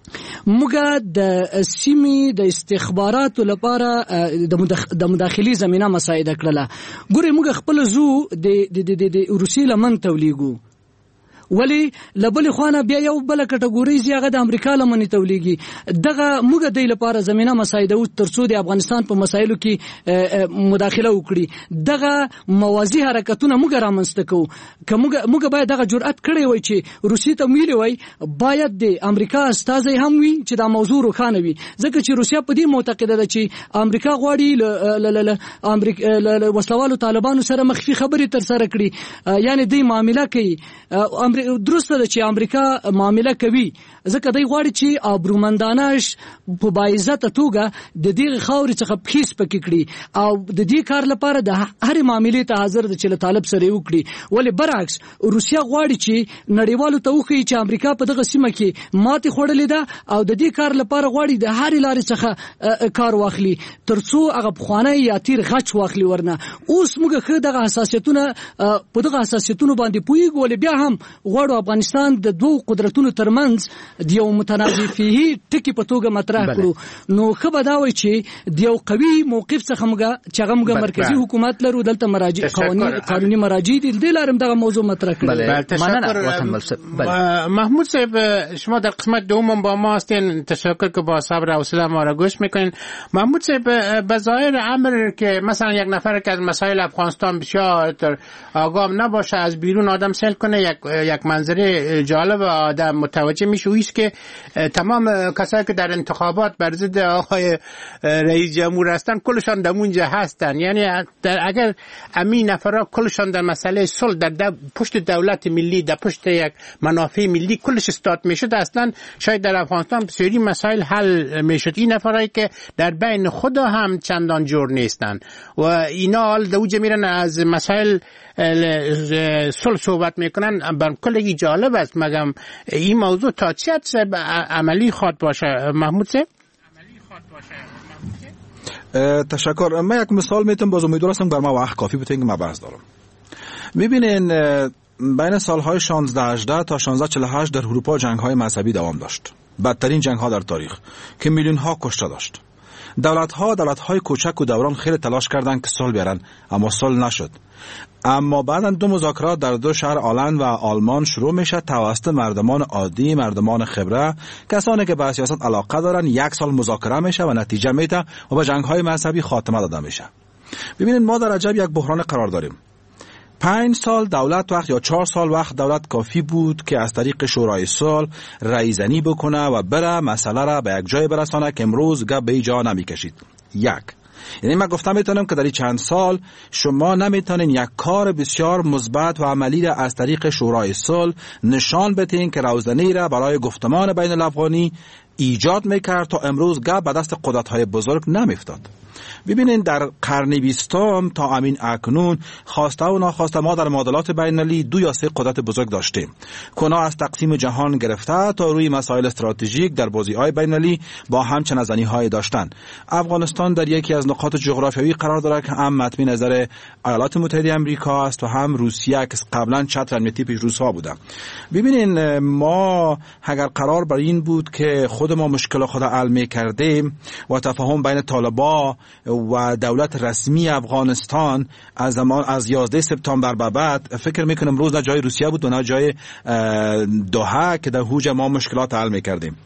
موږ د سیمې د استخباراتو لپاره د مداخلي زمينه مساعده کړله ګوري موږ خپل زو د روسي لمن تولیګو ولی لبل خوانه بیا یو بل کټګوري زیاغه د امریکا لمن تولیږي دغه موږ د لپاره زمينه مساعده او ترڅو د افغانستان په مسایلو کې مداخله وکړي دغه موازی حرکتونه موږ رامنځته کوو موږ باید دغه جرأت کړی وای چې روسي ته ویلي وای باید د امریکا استازي هم وي چې دا موضوع روښانه وي ځکه چې روسیا په دې معتقده ده چې امریکا غواړي امریکا وسلوالو طالبانو سره مخفي خبرې تر سره کړي یعنی دوی معامله کوي درسته ده چې امریکا معامله کوي ځکه دوی غواړي چې ابرومندانه په باعزته توګه د دې خاورې څخه پخیس پکې کړي او د دې کار لپاره د هر معاملې ته حاضر ده چې طالب سره وکړي ولی برعکس روسیا غواړي چې نړیوالو ته وښيي چې امریکا په دغه سیمه کې ماتې خوړلې ده او د دې کار لپاره غواړي د هر لارې څخه کار واخلي ترڅو هغه بخوانه یا تیر غچ واخلي ورنه اوس موږ دغه حساسیتونه په دغه حساسیتونو باندې پویګو ولې بیا هم غواړو افغانستان د دوه قدرتونو ترمنځ د یو متنازع فيه ټکی په توګه مطرح کړو نو خبر دا وایي چې د یو قوي موقف څخه موږ مرکزی حکومت لرو دلته مراجع قانوني مراجع دي د لارم دغه موضوع مطرح کړل محمود صاحب شما در قسمت دوم با ما هستین تشکر که با صبر و حوصله ما را گوش میکنین محمود صاحب به ظاهر امر که مثلا یک نفر که از مسائل افغانستان بسیار آگاه نباشه از بیرون آدم سیل کنه یک منظره جالب آدم متوجه میشه است که تمام کسایی که در انتخابات بر ضد آقای رئیس جمهور هستن کلشان در اونجا هستن یعنی اگر امین نفرا کلشان در مسئله صلح در پشت دولت ملی در پشت یک منافع ملی کلش استاد میشد اصلا شاید در افغانستان بسیاری مسائل حل میشد این نفرایی که در بین خود هم چندان جور نیستن و اینا حال دوجه میرن از مسائل صلح صحبت میکنن بر کلی جالب است مگم این موضوع تا چه حد عملی خواد باشه محمود صاحب تشکر من یک مثال میتونم باز امیدوار هستم در ما وقت کافی بتونیم که مبحث دارم ببینین بین سالهای 1618 تا 1648 در اروپا جنگ‌های مذهبی دوام داشت بدترین جنگ‌ها در تاریخ که میلیون‌ها کشته داشت دولت‌های کوچک و دوران خیلی تلاش کردند که صلح بیارن اما صلح نشد اما بعداً دو مذاکرات در دو شهر آلند و آلمان شروع میشه توسط مردمان عادی مردمان خبره کسانی که به سیاست علاقه دارن 1 سال مذاکره میشه و نتیجه میده و به جنگ‌های مذهبی خاتمه داده میشه ببینید ما در عجب یک بحران قرار داریم 5 سال دولت وقت یا 4 سال وقت دولت کافی بود که از طریق شورای صلح رایزنی بکنه و بره مسئله را به یک جای برسانه که امروز گپ به جا نمیکشید یعنی من گفتم میتونم که در این چند سال شما نمیتونین یک کار بسیار مثبت و عملی را از طریق شورای صلح نشان بدین که روزنه‌ای را برای گفتمان بین الافغانی ایجاد میکرد تا امروز گپ به دست قدرت‌های بزرگ نمیفتاد. ببینین در قرن 20 تا همین اکنون خواسته و ناخواسته ما در معادلات بین‌المللی 2 یا 3 قدرت بزرگ داشتیم. کنا از تقسیم جهان گرفته تا روی مسائل استراتژیک در بازی‌های بین‌المللی با هم چنزنی‌های داشتن. افغانستان در یکی از نقاط جغرافیایی قرار دارد که هم مد نظر ایالات متحده آمریکا است و هم روسیه که قبلا چتر امنیتی پیش روس‌ها بوده. ببینین ما اگر قرار بر این بود که خود ما مشکل خود حل می‌کردیم و تفاهم بین طالبان و دولت رسمی افغانستان از 11 سپتامبر به بعد فکر میکنم روز نه جای روسیه بود و نه جای دوحه که در اوج ما مشکلات حل میکردیم.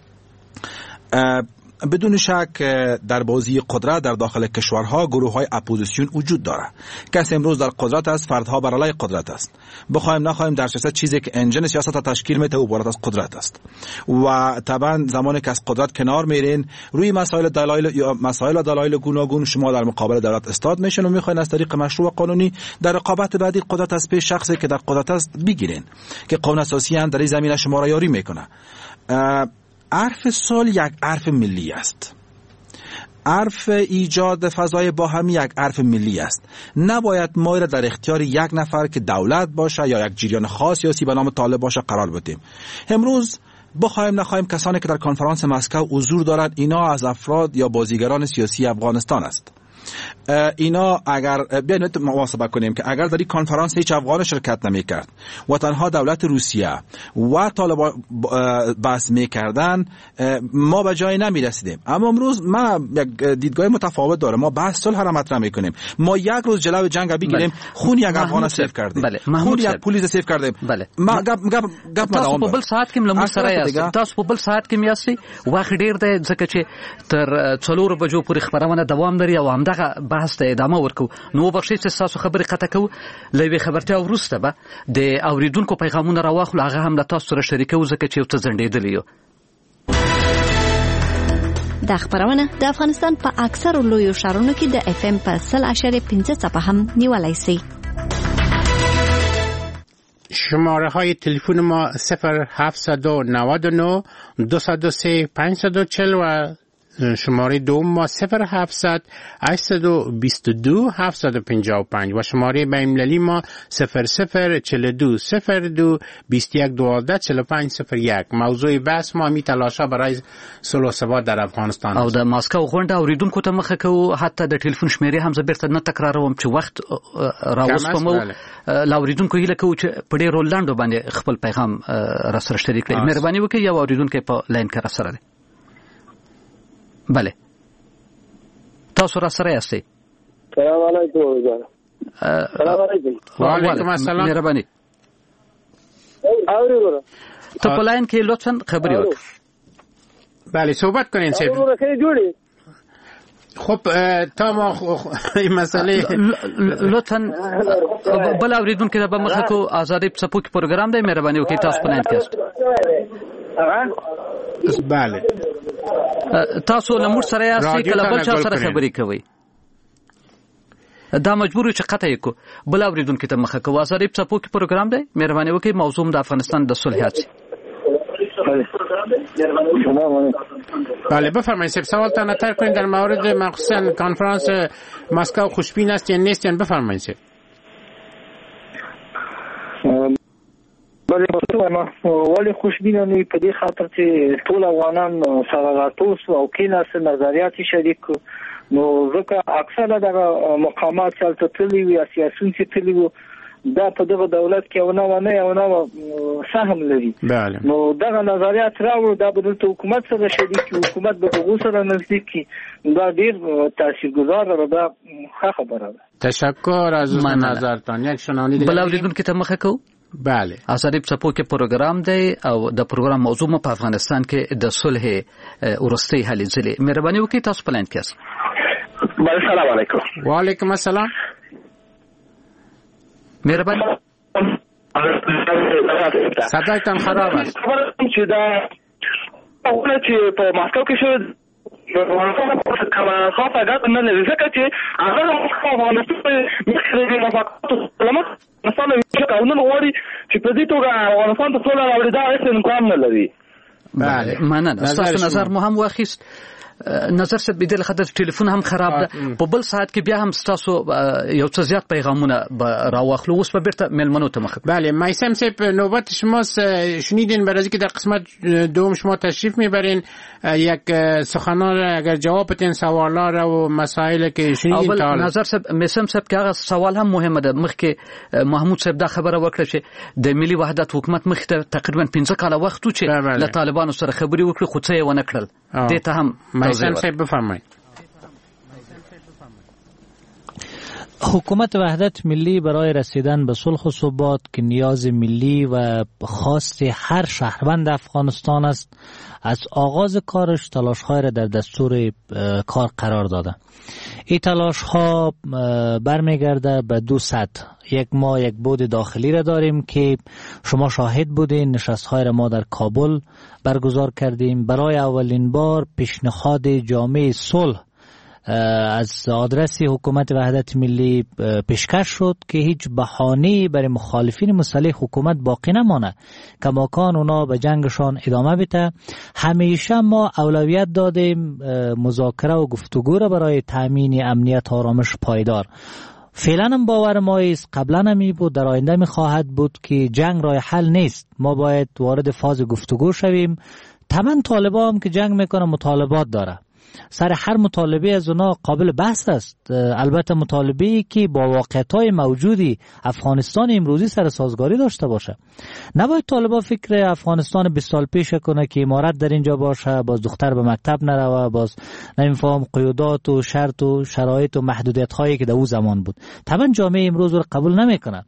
بدون شک در بازی قدرت در داخل کشورها گروه‌های اپوزیسیون وجود دارد. کسی امروز در قدرت است، فردها بر علیه قدرت است. بخوایم نخوایم در سیاست چیزی که انجن سیاست تشکیل میده عبارت از قدرت است. و طبعا زمانی که از قدرت کنار میرین روی مسائل دلایل گوناگون شما در مقابل دولت استاد میشن و میخواین از طریق مشروع و قانونی در رقابت بعدی قدرت از پیش شخصی که در قدرت است بگیرین که قانون اساسی هم در این زمینه شما را یاری میکنه. عرف صلح یک عرف ملی است. عرف ایجاد فضای باهمی یک عرف ملی است. نباید ما را در اختیار یک نفر که دولت باشه یا یک جریان خاص سیاسی به نام طالب باشه قرار بدیم. امروز بخوایم نخوایم کسانی که در کنفرانس مسکو حضور دارند اینا از افراد یا بازیگران سیاسی افغانستان است. اینا اگر بیاین محاسبه کنیم که اگر در این کنفرانس هیچ افغان شرکت نمی‌کرد و تنها دولت روسیه و طالبان بحث می‌کردن ما به جایی نمی‌رسیدیم. اما امروز ما یک دیدگاه متفاوت داره. ما بحث صلح را مطرح می‌کنیم. ما یک روز جلوی جنگ بگیریم خون یک افغان سیف کردیم. خون یک پلیس سیف کردیم. ما گپ تاسو په بل ساعت کې لمر سره یاست. تاسو په بل ساعت کې میاسي وخت ډیر دی ځکه چې تر 4 بجو پورې خبرونه دوام لري او همدغه بحث ته ادامه ورکو. نو بخښئ چې تاسو خبرې قطع کوو. لوي خبرتیا وروسته به د اوریدونکو پیغامونه راواخلو هغه هم له تاسو سره شریکو ځکه چې یو څه ځنډېدلی یو. دا خبرونه د افغانستان په اکثرو لویو ښارونو کې د FM په 100.5 څپه هم نیولای شي. شماره های تلفن ما 0799 203 540 و شماره دوم ما 0700 822 755 و شماره بین‌المللی ما 0042 02 21 12 45 01. موضوع بحث ما می تلاشه برای صلح و ثبات در افغانستان او د ماسکو غونډه اوریدونکو ته مخه کوو. حتی د ټلیفون شمیرې هم زه بیرته نه تکراروم چې وخت راوسپمو. لاوریدونکو هیله کوو چې په ډېرو لنډو باندې خپل پیغام را سره شریک کړئ. مهرباني وکړئ یو اوریدونکی په لاین کې را سره دی. بله تاسو را سره یاستئ. سلام علیکم. سلام علیکم. وعلیکم السلام. مهرباني اورو ته په لاین کې لطفا خبري وکړئ. بله صحبت کنین سید. اورو ښه جوړی. خب تا ما این مسئله لطفا بل اوریدونکو ته به مخه کو آزادی څپو کې پروګرام دی. مهرباني وکړئ تاسو په لاین کې یاست. بله تاسو له موږ سره یاستئ کله بل چا سره خبرې کوئ. دا مجبور چې قطع کو بل اوریدونکو ته مخه کو آزادی څپو کې پروګرام دی. مهرباني وکړئ موضوع د افغانستان د صلح هڅې. بله بفرمایید سوال تنظیم کنید در مورد مخصوصا کنفرانس مسکو خوشبین است یا نیست یا بفرمایید. بله ولی خوشبینه نه په دې خاطر چې ټول افغانان سره راټول او کیناس نظریات شریک نو ځکه اکثره د مقامات چې تللی وي سیاسيون چې تللی وو دا په دغه دولت کې یو نه سهم لري. نو دغه نظریات راوړو دا به د حکومت سره شریک حکومت به دغه سره نزدیک کی دا ډیر تاثیرګذار ده. دا ښه خبره ده. تشکر از نظرتان. یک شنونده بل اوریدونکو ته مخه کو. بله آزادی څپو کې پروګرام دی او د پروګرام موضوع په افغانستان کې د صلح ورستۍ هلې ځلې. مهرباني وکړئ تاسو په لاین کې یاست. بله سلام علیکم. وعلیکم السلام. مهرباني صدایتان خراب است. چې دا اول چې په ماسکو کې شو خاصه ګټه نه لري ځکه چې هغه افغانستان مخکې مفاقات سلامت مثلا یو قانون غواړي چې په دې توګه افغانستان ته سوله راوړي دا هیڅ امکان نه لري. بله مننه. تاسو نظر مو هم واخیست. نظر څه بدل خاطر ټلیفون هم خراب ده په بل ساعت کې بیا هم تاسو یو څه زیات پیغامونه راوخلو اوس په بیرته ملمنو ته مخ. بله میثم صاحب نوبت شماست. شنیدین برای که در قسمت دوم شما تشریف میبرین یک سخنان اگر جواب بدین سوالا را و مسائل که شنیدین تا حالا. نظر صاحب میثم صاحب که هغه سوال هم مهمه ده مخکې محمود صاحب دا خبره وکړه چې د ملي وحدت حکومت مخکې تقریبا 15 کاله وخت و چې له طالبانو سره خبري وکړي خو څه یې ونه کړل. دې ته هم میثم صاحب بفرمایید. حکومت وحدت ملی برای رسیدن به صلح و ثبات که نیاز ملی و خواست هر شهروند افغانستان است از آغاز کارش تلاش‌های را در دستور کار قرار داده. این تلاش‌ها برمیگرده به دو سطح. ما یک بود داخلی را داریم که شما شاهد بودین نشست‌های را ما در کابل برگزار کردیم. برای اولین بار پیشنهاد جامعه صلح از آدرس حکومت وحدت ملی پیشکش شد که هیچ بهانه‌ای برای مخالفین مسلح حکومت باقی نمانه، کماکان اونا به جنگشان ادامه بده. همیشه ما اولویت دادیم مذاکره و گفتگو را برای تامین امنیت و آرامش پایدار. فعلا هم باور ما است، قبلا هم می بود، در آینده می خواهد بود که جنگ راه حل نیست. ما باید وارد فاز گفتگو شویم. طبعا طالبا هم که جنگ میکنه مطالبات داره، سر هر مطالبه از اونا قابل بحث است. البته مطالبه‌ای که با واقعیت‌های موجودی افغانستان امروزی سر سازگاری داشته باشه. نباید طالبا فکر افغانستان 20 سال پیش کنه که امارت در اینجا باشه، باز دختر به مکتب نروه، باز نمیفهم قیودات و شرط و شرایط و محدودیت‌هایی که در اون زمان بود. طبعا جامعه امروز رو قبول نمیکنه.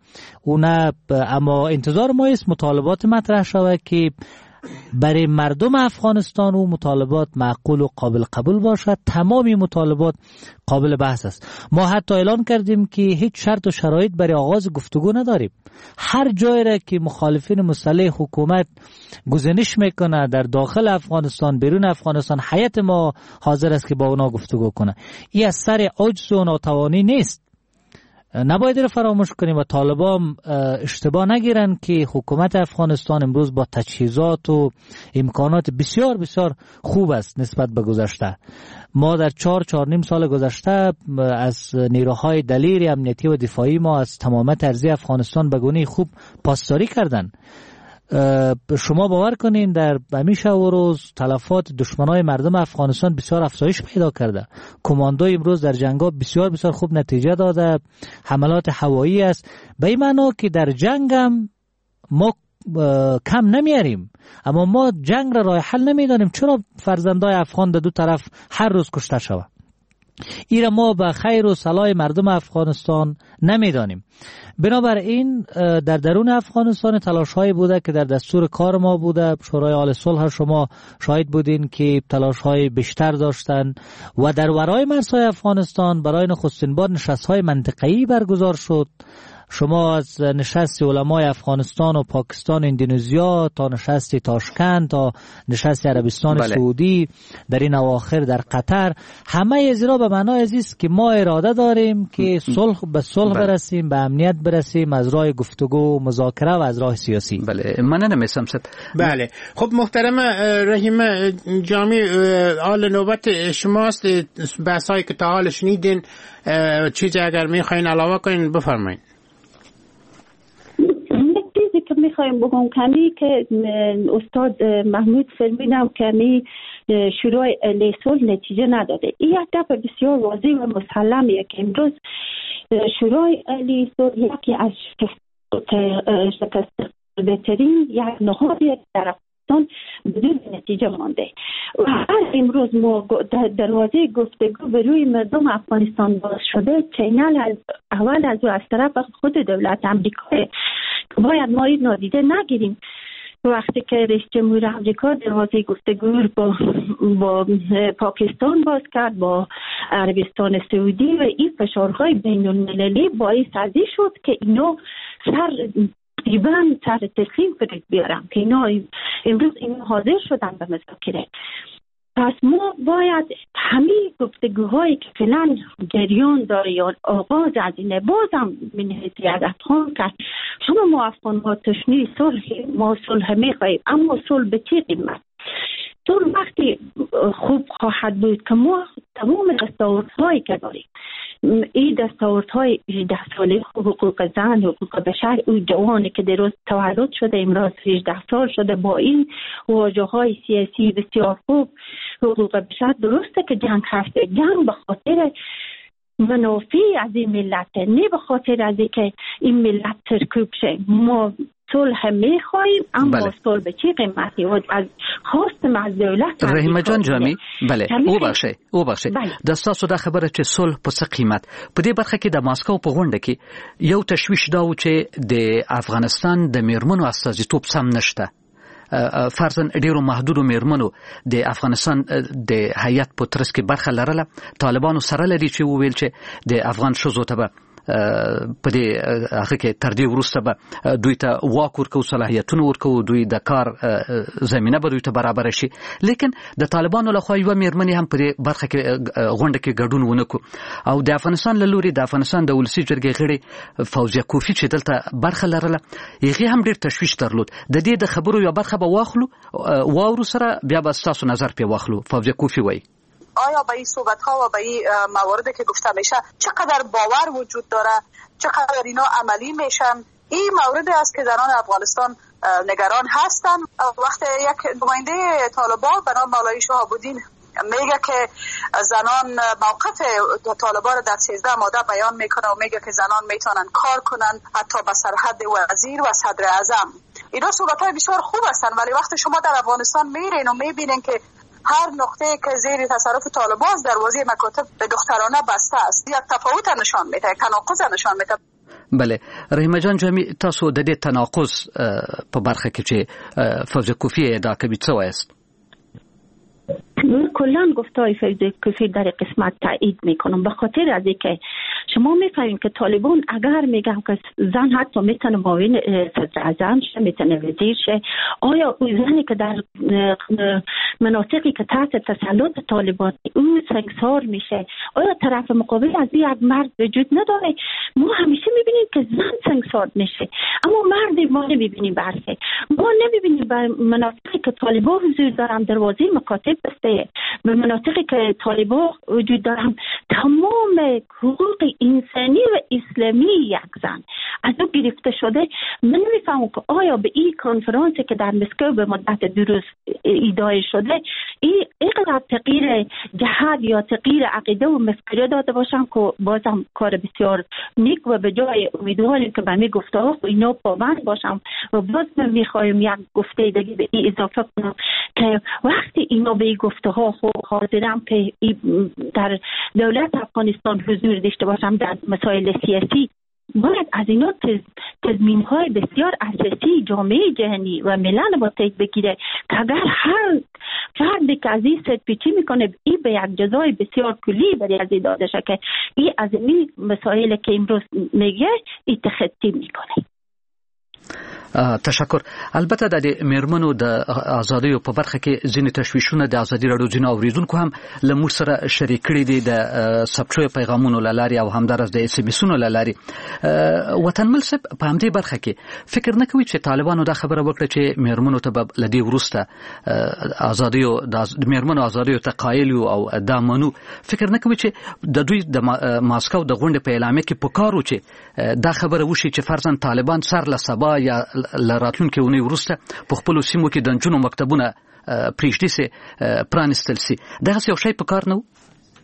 اما انتظار ما است مطالبات مطرح شود که برای مردم افغانستان و مطالبات معقول و قابل قبول باشد. تمامی مطالبات قابل بحث است. ما حتی اعلان کردیم که هیچ شرط و شرایط برای آغاز گفتگو نداریم. هر جایی را که مخالفین مسلح حکومت گزینش میکنه در داخل افغانستان بیرون افغانستان، هیئت ما حاضر است که با اونا گفتگو کنه. این از سر عجز و ناتوانی نیست. نباید رو فراموش کنیم و طالبان اشتباه نگیرن که حکومت افغانستان امروز با تجهیزات و امکانات بسیار بسیار خوب است نسبت به گذشته. ما در 4.5 سال گذشته از نیروهای دلیر امنیتی و دفاعی ما از تمامیت ارضی افغانستان به گونه خوب پاسداری کردن. شما باور کنین در همیشه و روز تلفات دشمنای مردم افغانستان بسیار افزایش پیدا کرده. کماندو امروز در جنگ‌ها بسیار بسیار خوب نتیجه داده. حملات هوایی است به این معنا که در جنگ هم ما کم نمیاریم، اما ما جنگ را راه حل نمیدانیم. چرا فرزندای افغان در دو طرف هر روز کشته شود؟ ایرا ما به خیر و صلاح مردم افغانستان نمیدانیم. بنابراین در درون افغانستان تلاش‌هایی بوده که در دستور کار ما بوده. شورای عالی صلح شما شاهد بودین که تلاش‌های بیشتر داشتن و در ورای مرزهای افغانستان برای نخستین بار نشست‌های منطقه‌ای برگزار شد. شما از نشست علمای افغانستان و پاکستان و اندونزیا تا نشست تاشکند تا نشست عربستان سعودی در این اواخر در قطر، همه از اینا به معنای است که ما اراده داریم که به صلح برسیم، به امنیت برسیم از راه گفتگو و مذاکره و از راه سیاسی. بله مننه میثم صاحب. بله خب محترم رحیم جامی، حال نوبت شماست. بحثایی که تا حال شنیدین چیزی اگر میخواین علاوه کنین بفرمایید. که میخوایم بگم کمی که استاد محمود فرمیدم کمی شروع لیسول نتیجه نداده. این یک دفعه بسیار واضح و مسلمه که امروز شروع لیسول یکی از شکست بهترین یک نهادی در افغانستان بدون نتیجه مانده و هر امروز ما دروازه گفتگو به روی مردم افغانستان باز شده. چینل از اول از طرف خود دولت امریکا باید ما این نادیده نگیریم. وقتی که رئیس جمهور امریکا دروازه گفتگو با پاکستان باز کرد، با عربستان سعودی و این فشارهای بین المللی باعث ازی شد که اینا سر تسلیم فرید بیارم که اینا امروز حاضر شدن به مذاکره. پس ما باید همین گفتگوهایی که فعلا جریان داره یا آغاز از اینه بازم من حیثیت افغان کرد. شما ما افغان ها تشنه صلح، ما صلح میخواهیم، اما صلح به چه قیمت؟ صلح وقتی خوب خواهد بود که ما تمام دستاوردهایی که داریم، این دستاوردهای 18 ساله حقوق زن، حقوق بشر، اون جوانی که در روز تولد شده امروز 18 سال شده با این واژه های سیاسی بسیار خوب، حقوق بشر، درسته که جنگ هسته، جنگ به خاطر منافع از این ملت، نه به خاطر از اینکه این ملت سرکوب شه. ما صلح میخواهیم، اما صلح به چه قیمتی؟ و از خواستم از دولت رحیمه جان جامی بله او بخشه دستاسو دا خبره چې صلح په څه قیمت په دې برخه کې د ماسکو په غونډه کې یو تشویش دا و چې د افغانستان د میرمنو استازیتوب سم نشته. فرضاً ډیرو محدودو میرمنو د افغانستان د هیئت په ترڅ کې برخه لرله. طالبانو سره لري چې وویل چې د افغان ښځو ته به په دې هغه کې تر دې وروسته به دوی ته واک ورکو، صلاحیتونه ورکو، دوی د کار زمینه به دوی ته برابر شي. لیکن د طالبانو لخوا یو میرمنې هم په دې برخه کې غونډه کې ګډون ونکړو. او د افغانستان له لوري د افغانستان د ولسي جرګې غړي فوزیه کوفی چې دلته برخه لرله، هغه هم ډیر تشویش درلود. د دې د خبرو یو برخه به واخلو، واورو سره بیا به تاسو نظر په واخلو. فوزیه کوفی وایي آیا به این صحبت ها و به این مواردی که گفته میشه چقدر باور وجود داره، چقدر اینا عملی میشن؟ این موردی است که زنان افغانستان نگران هستن. وقتی یک نماینده طالبان به نام مولوی شهاب‌الدین میگه که زنان موقف طالبان در 13 ماده بیان میکنه و میگه که زنان میتونن کار کنن حتی به سرحد وزیر و صدر اعظم. اینا صحبت های بسیار خوب هستن، ولی وقتی شما در افغانستان میرین و میبینین که هر نقطه که زیر تصرف طالبان دروازه مکاتب به دخترانه بسته است، یک تفاوت نشان میده، تناقض نشان میده. بله رحیمه جان جامی، تاسو د دې تناقض په برخه کې چې فوزیه کوفی ادعا کوي څه وایست؟ کلا گفتهای فوزیه کوفی در قسمت تایید میکنم، به خاطر از اینکه شما میفهمید که طالبان اگر میگن که زن حتی میتونه معاون صدر اعظم شه، میتونه وزیر شه، آیا اون زنی که در مناطقی که تحت تسلط طالبان اون سنگسار میشه، آیا طرف مقابل از یک مرد وجود نداره؟ ما همیشه میبینیم که زن سنگسار میشه، اما مرد ما نمیبینیم. برسه ما نمیبینیم به مناطقی که طالبان حضور دارن دروازه مکاتب بسته، به مناطقی که طالبان وجود دارن تمام حقوق انسانی و اسلامی یک زن از او گرفته شده. من نمیفهمم که آیا به این کنفرانسی که در مسکو به مدت 2 روز ایدای شده اینقدر تغییر جهاد یا تغییر عقیده و مفکوره داده باشم که بازم کار بسیار نیک و به جای امیدواریم که به می گفته ها اینا پابند باشم. و باز من میخوایم یک گفته دیگه به این اضافه کنم که وقتی اینا به این گفته ها حاضرم که در دولت افغانستان حضور داشته باشم در مسائل سیاسی، باید از اینا تضمین‌های بسیار اساسی جامعه جهانی و ملل باید بگیره که اگر هر فردی که از این سرپیچی میکنه این به یک جزای بسیار کلی برای از این داده شه که این از این مسائل که امروز میگه این تخطی میکنه. تشکر. البته د میرمنو د ازادۍ په برخه کې ځینې تشویشونه د ازادي راډیو ځینې اوریدونکو هم له موږ سره شریک کړي دي د ثبت پیغامونو لاري او همدارس د اس ام اسونو لاري. وطنمل صاحب په همدې برخه کې فکر نه کوي چې طالبانو دا خبره وکړه چې میرمنو ته به لدی ورسته ازادي او د میرمنو ازادي ته قایل او د منو، فکر نه کوي چې د دوی د ماسکو د غونډې په اعلامیه کې پکارو چې دا خبره وشي چې فرضاً طالبان سر له سبا یا لراتلونکي ونی ورسته په خپل سیمو کې د جنونو مکتبونه پریږدي سي پرانستل سي. دا څه یو شی په کار نه و؟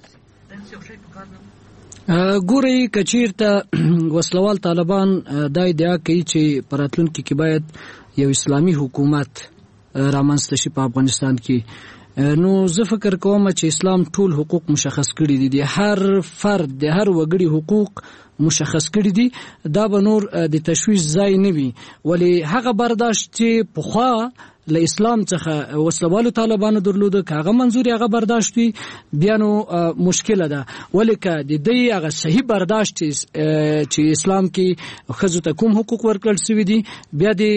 ګوري کچیرته وسلوال طالبان دا ادعا کوي چې پراتلونکي کې باید یو اسلامي حکومت رامنځته شي په افغانستان کې. نو زه فکر کوم چې اسلام ټول حقوق مشخص کړي دي، هر فرد د هر وګړي حقوق مشخص کړی دي دا به نور د تشویش ځای نه وي ولی هغه برداشت چې پخوا له اسلام څخه وسلوالو طالبانو درلوده کاغه منظوري هغه برداشت وي بیا نو مشکله ده ولیکه د دې هغه صحیح برداشت چې اسلام کې خزو ته کوم حقوق ورکړل شوی دي بیا د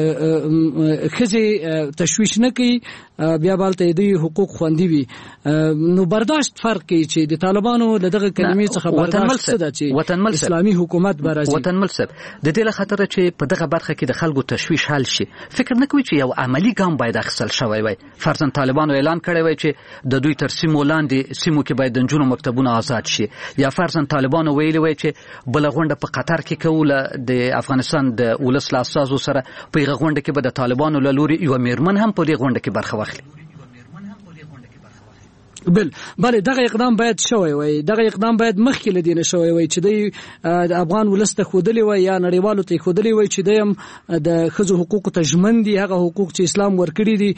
خزي تشویش نه کوي بیا بالته د حقوق خوندي وي نو برداشت فرق کوي چې د طالبانو دغه کلمې څخه برداشت څه ده چې اسلامي حکومت برازي وطن ملسب د دې له خاطر چې په دغه برخه کې د خلکو تشویش حل شي فکر نه کوي چې یو عملی ګام باید اخیستل شوی وي فرضاً طالبانو اعلان کړی وي چې د دوی تر سیمو لاندې سیمو کې باید د نجونو مکتبونه آزاد شي یا فرضاً طالبانو ویلي وي چې بل غونډه په قطر کې کوله د افغانستان د ولس له اساسو سره په غونډه کې به د طالبانو له لوري یو میرمن هم په دې غونډه کې برخه واخلي بله دغه اقدام باید شوی وي دغه اقدام باید مخکې لدینه شوی وي چې د افغان ولست خودلی وي یا نړیوالو ته خودلی وي چې دیم د خزو حقوق ته ژمن دي هغه حقوق چې اسلام ورکړي دي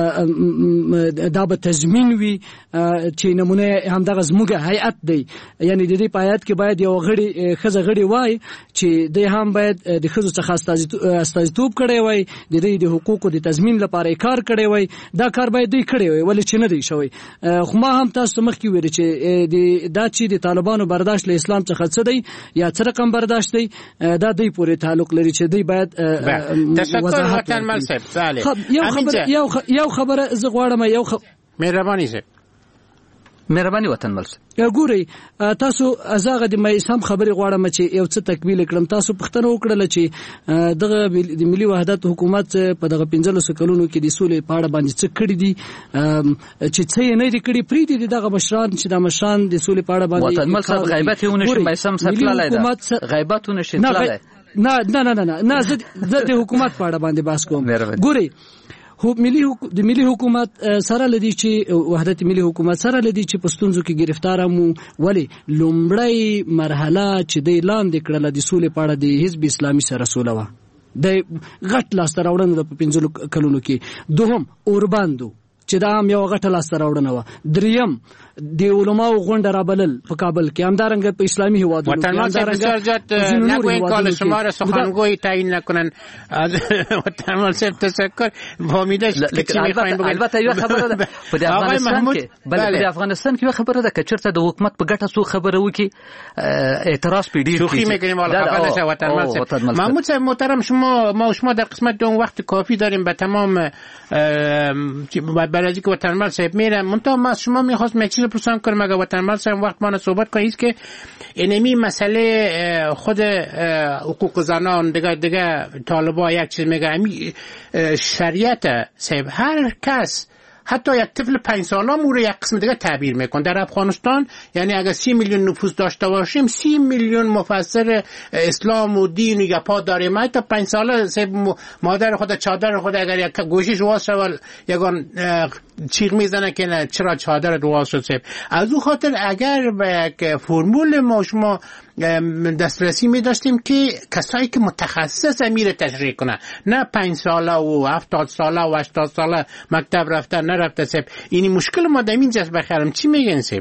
دا به تضمین وي چې نمونه هم دغه زموږ هیئت دی یعنی د دې پایات کې باید یو غړي خزه غړي وای چې د هم باید د خزو څخه استازیتوب کړي وي د دې د حقوقو د تضمین لپاره کار کړي وي دا کار باید دی کړي وي ولې چې نه دی شوی خو ما هم تاسو مخکې ویل چې دا چې د طالبانو برداشت له اسلام څخه څه دی یا څه رقم برداشت دی دا دوی پورې تعلق لري چې دوی باید تشکر وطن مل صاحب یو خبره زه غواړم مهرباني صاحب مهرباني وطن مل ګوري تاسو ازاغه د مې سم خبري غواړم چې یو څه تکمیل کړم تاسو پښتنه وکړل چې دغه د ملي وحدت حکومت په دغه 15 کلونو کې د سولې پاړه باندې څه کړی دي چې څه نه دي کړی پری دي دغه مشران چې د مشران د سولې پاړه باندې وطن مل صاحب غیبتونه شي مې سم سټلای دا غیبتونه شي تلای نه زه د حکومت پاړه باندې بحث کوم ګوري د ملي حکومت سره لدی چې وحدت ملي حکومت سره لدی چې پښتونځو کې گرفتار مو ولی لومړی مرحله چې د اعلان وکړه د سولې پاړه د حزب اسلامي سره سوله و د غټ لاس راوړنه په 15 کلونو کې دوهم اورباندو چې دا هم یو غټ لاس راوړنه و دریم د علماء غونډه را بلل په کابل کې همدارنګ په اسلامي هیوادونو کې همدارنګ نگوین کال شما را سخنگوی تعیین نکنن وطن مل صاحب تشکر فهمیدش که چی میخواین بگید البته یو خبره ده په افغانستان کې یو خبره ده که چرته د حکومت په ګټه سو خبره وکي اعتراض پیډي شوخی میکنیم والا خفه نشه وطن مل صاحب محمود صاحب محترم شما در قسمت دوم وقت کافی داریم به تمام برازی که وطن مل صاحب میره منتها ما شما میخواستم چیز پرسان کنم اگه وطن مل صاحب وقت ما صحبت کنید که اینمی مسئله خود حقوق زنان دیگه طالبا یک چیز میگه شریعت صاحب هر کس حتی یک طفل 5 ساله رو یک قسم دیگه تعبیر میکنه در افغانستان یعنی اگر 30 میلیون نفوس داشته باشیم 30 میلیون مفسر اسلام و دین یا پا داریم حتی 5 ساله مادر خود چادر خود اگر یک گوشیش واس شود یگان چیغ میزنه که نه چرا چادر واس شد صاحب از اون خاطر اگر به یک فرمول ما شما دسترسی می داشتیم که کسایی که متخصص میره تشریح کنه نه 5 ساله و 70 ساله و 80 ساله مکتب رفته نرفته صاحب اینی مشکل ما دمین جست بخیرم چی میگن صاحب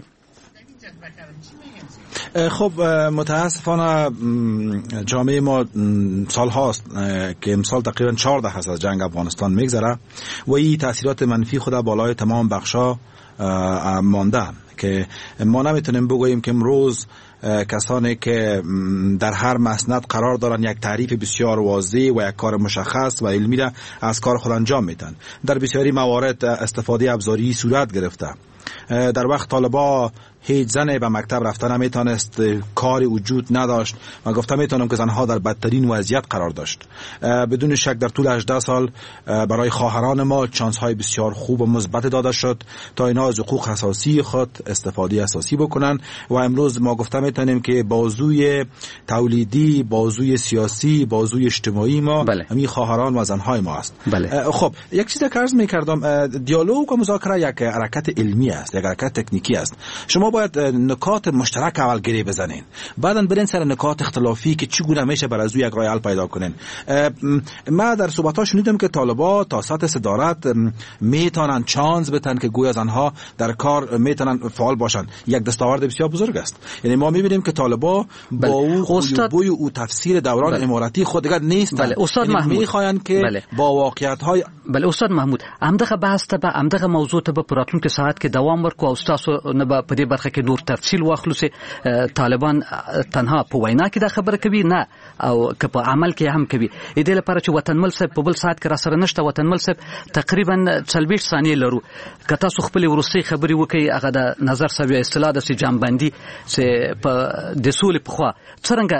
خب متاسفانه جامعه ما سال هاست که امسال تقریبا 14 هست از جنگ افغانستان میگذره و این تاثیرات منفی خود بالای تمام بخشا مانده که ما نمیتونیم بگوییم که امروز کسانی که در هر مسند قرار دارن یک تعریف بسیار واضح و یک کار مشخص و علمی را از کار خود انجام میدن در بسیاری موارد استفاده ابزاری صورت گرفته در وقت طالبا هیچ زنی به مکتب رفتن نمیتونست کاری وجود نداشت و گفتم میتونم که زنها در بدترین وضعیت قرار داشت بدون شک در طول 18 سال برای خواهران ما چانس های بسیار خوب و مثبت داده شد تا اینا از حقوق اساسی خود استفاده اساسی بکنن و امروز ما گفتم میتونیم که بازوی تولیدی بازوی سیاسی بازوی اجتماعی ما همین خواهران و زنهای ما است خب یک چیز که عرض میکردم دیالوگ و مذاکره یک حرکت علمی است یک حرکت تکنیکی است شما باید نکات مشترک اول گره بزنین، بعداً برین سر نکات اختلافی که چگونه میشه بر از یک راه حل پیدا کنین. ما در صحبت‌ها شنیدم که طالبان تا سطح صدارت میتونن چانس بدن که گویا آنها در کار میتونن فعال باشن. یک دستاورد بسیار بزرگ است. یعنی ما میبینیم که طالبان با او بوی او تفسیر دوران اماراتی خود دیگر نیستن. استاد محمود میخواین که با واقعیت‌های استاد محمود همدغه بحث ته همدغه موضوع ته په راتلونکي ساعت کې دوام ورکو او تاسو نه په دې برخه کې نور تفصیل واخلو چې طالبان تنها په وینا کې دا خبره کوي نه او که په عمل کې هم کوي. دې لپاره چې وطنمل صاحب په بل ساعت کې را سره نشته. وطنمل صاحب تقریبا 40 ثانیې لرو. که تاسو خپل ورسي خبري وکړي هغه د نظر صاحب اصطلاح د جامبندي چې په د سولې په خوا څنګه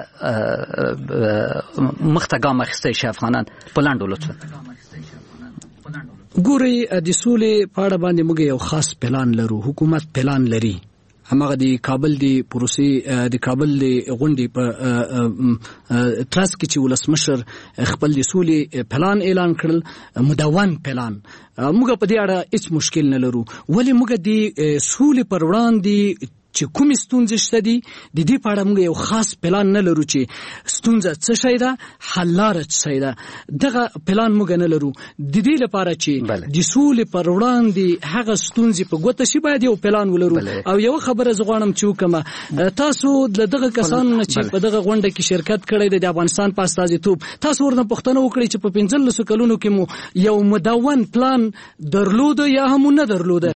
مخته ګام اخیستی شي افغانان په لاندو لطفا. ګوري د سولې په اړه باندې موږ یو خاص پلان لرو. حکومت پلان لري. همغه د کابل دی پروسې د کابل دی غونډې په ترڅ کې چې ولسمشر خپل د سولې پلان اعلان کړل، مدون پلان. موږ په دې اړه هیڅ مشکل نه لرو. ولی موږ د سولې پر وړاندې چې کوم ستونزې شته دي د دې په اړه موږ یو خاص پلان نه لرو چې ستونزه څه شي ده، حل لاره څه شي ده. دغه پلان موږ نه لرو. د دې لپاره چې د سولې پر وړاندې هغه ستونزې په ګوته شي باید یو پلان ولرو. او یو خبره زه غواړم چې وکړم، تاسو دغه کسانو چې په دغه غونډه کې شرکت کړی دی د افغانستان په استازیتوب، تاسو ورنه پوښتنه وکړئ چې په 15 کلونو کې مو یو مدون پلان درلود یا هم نه درلود.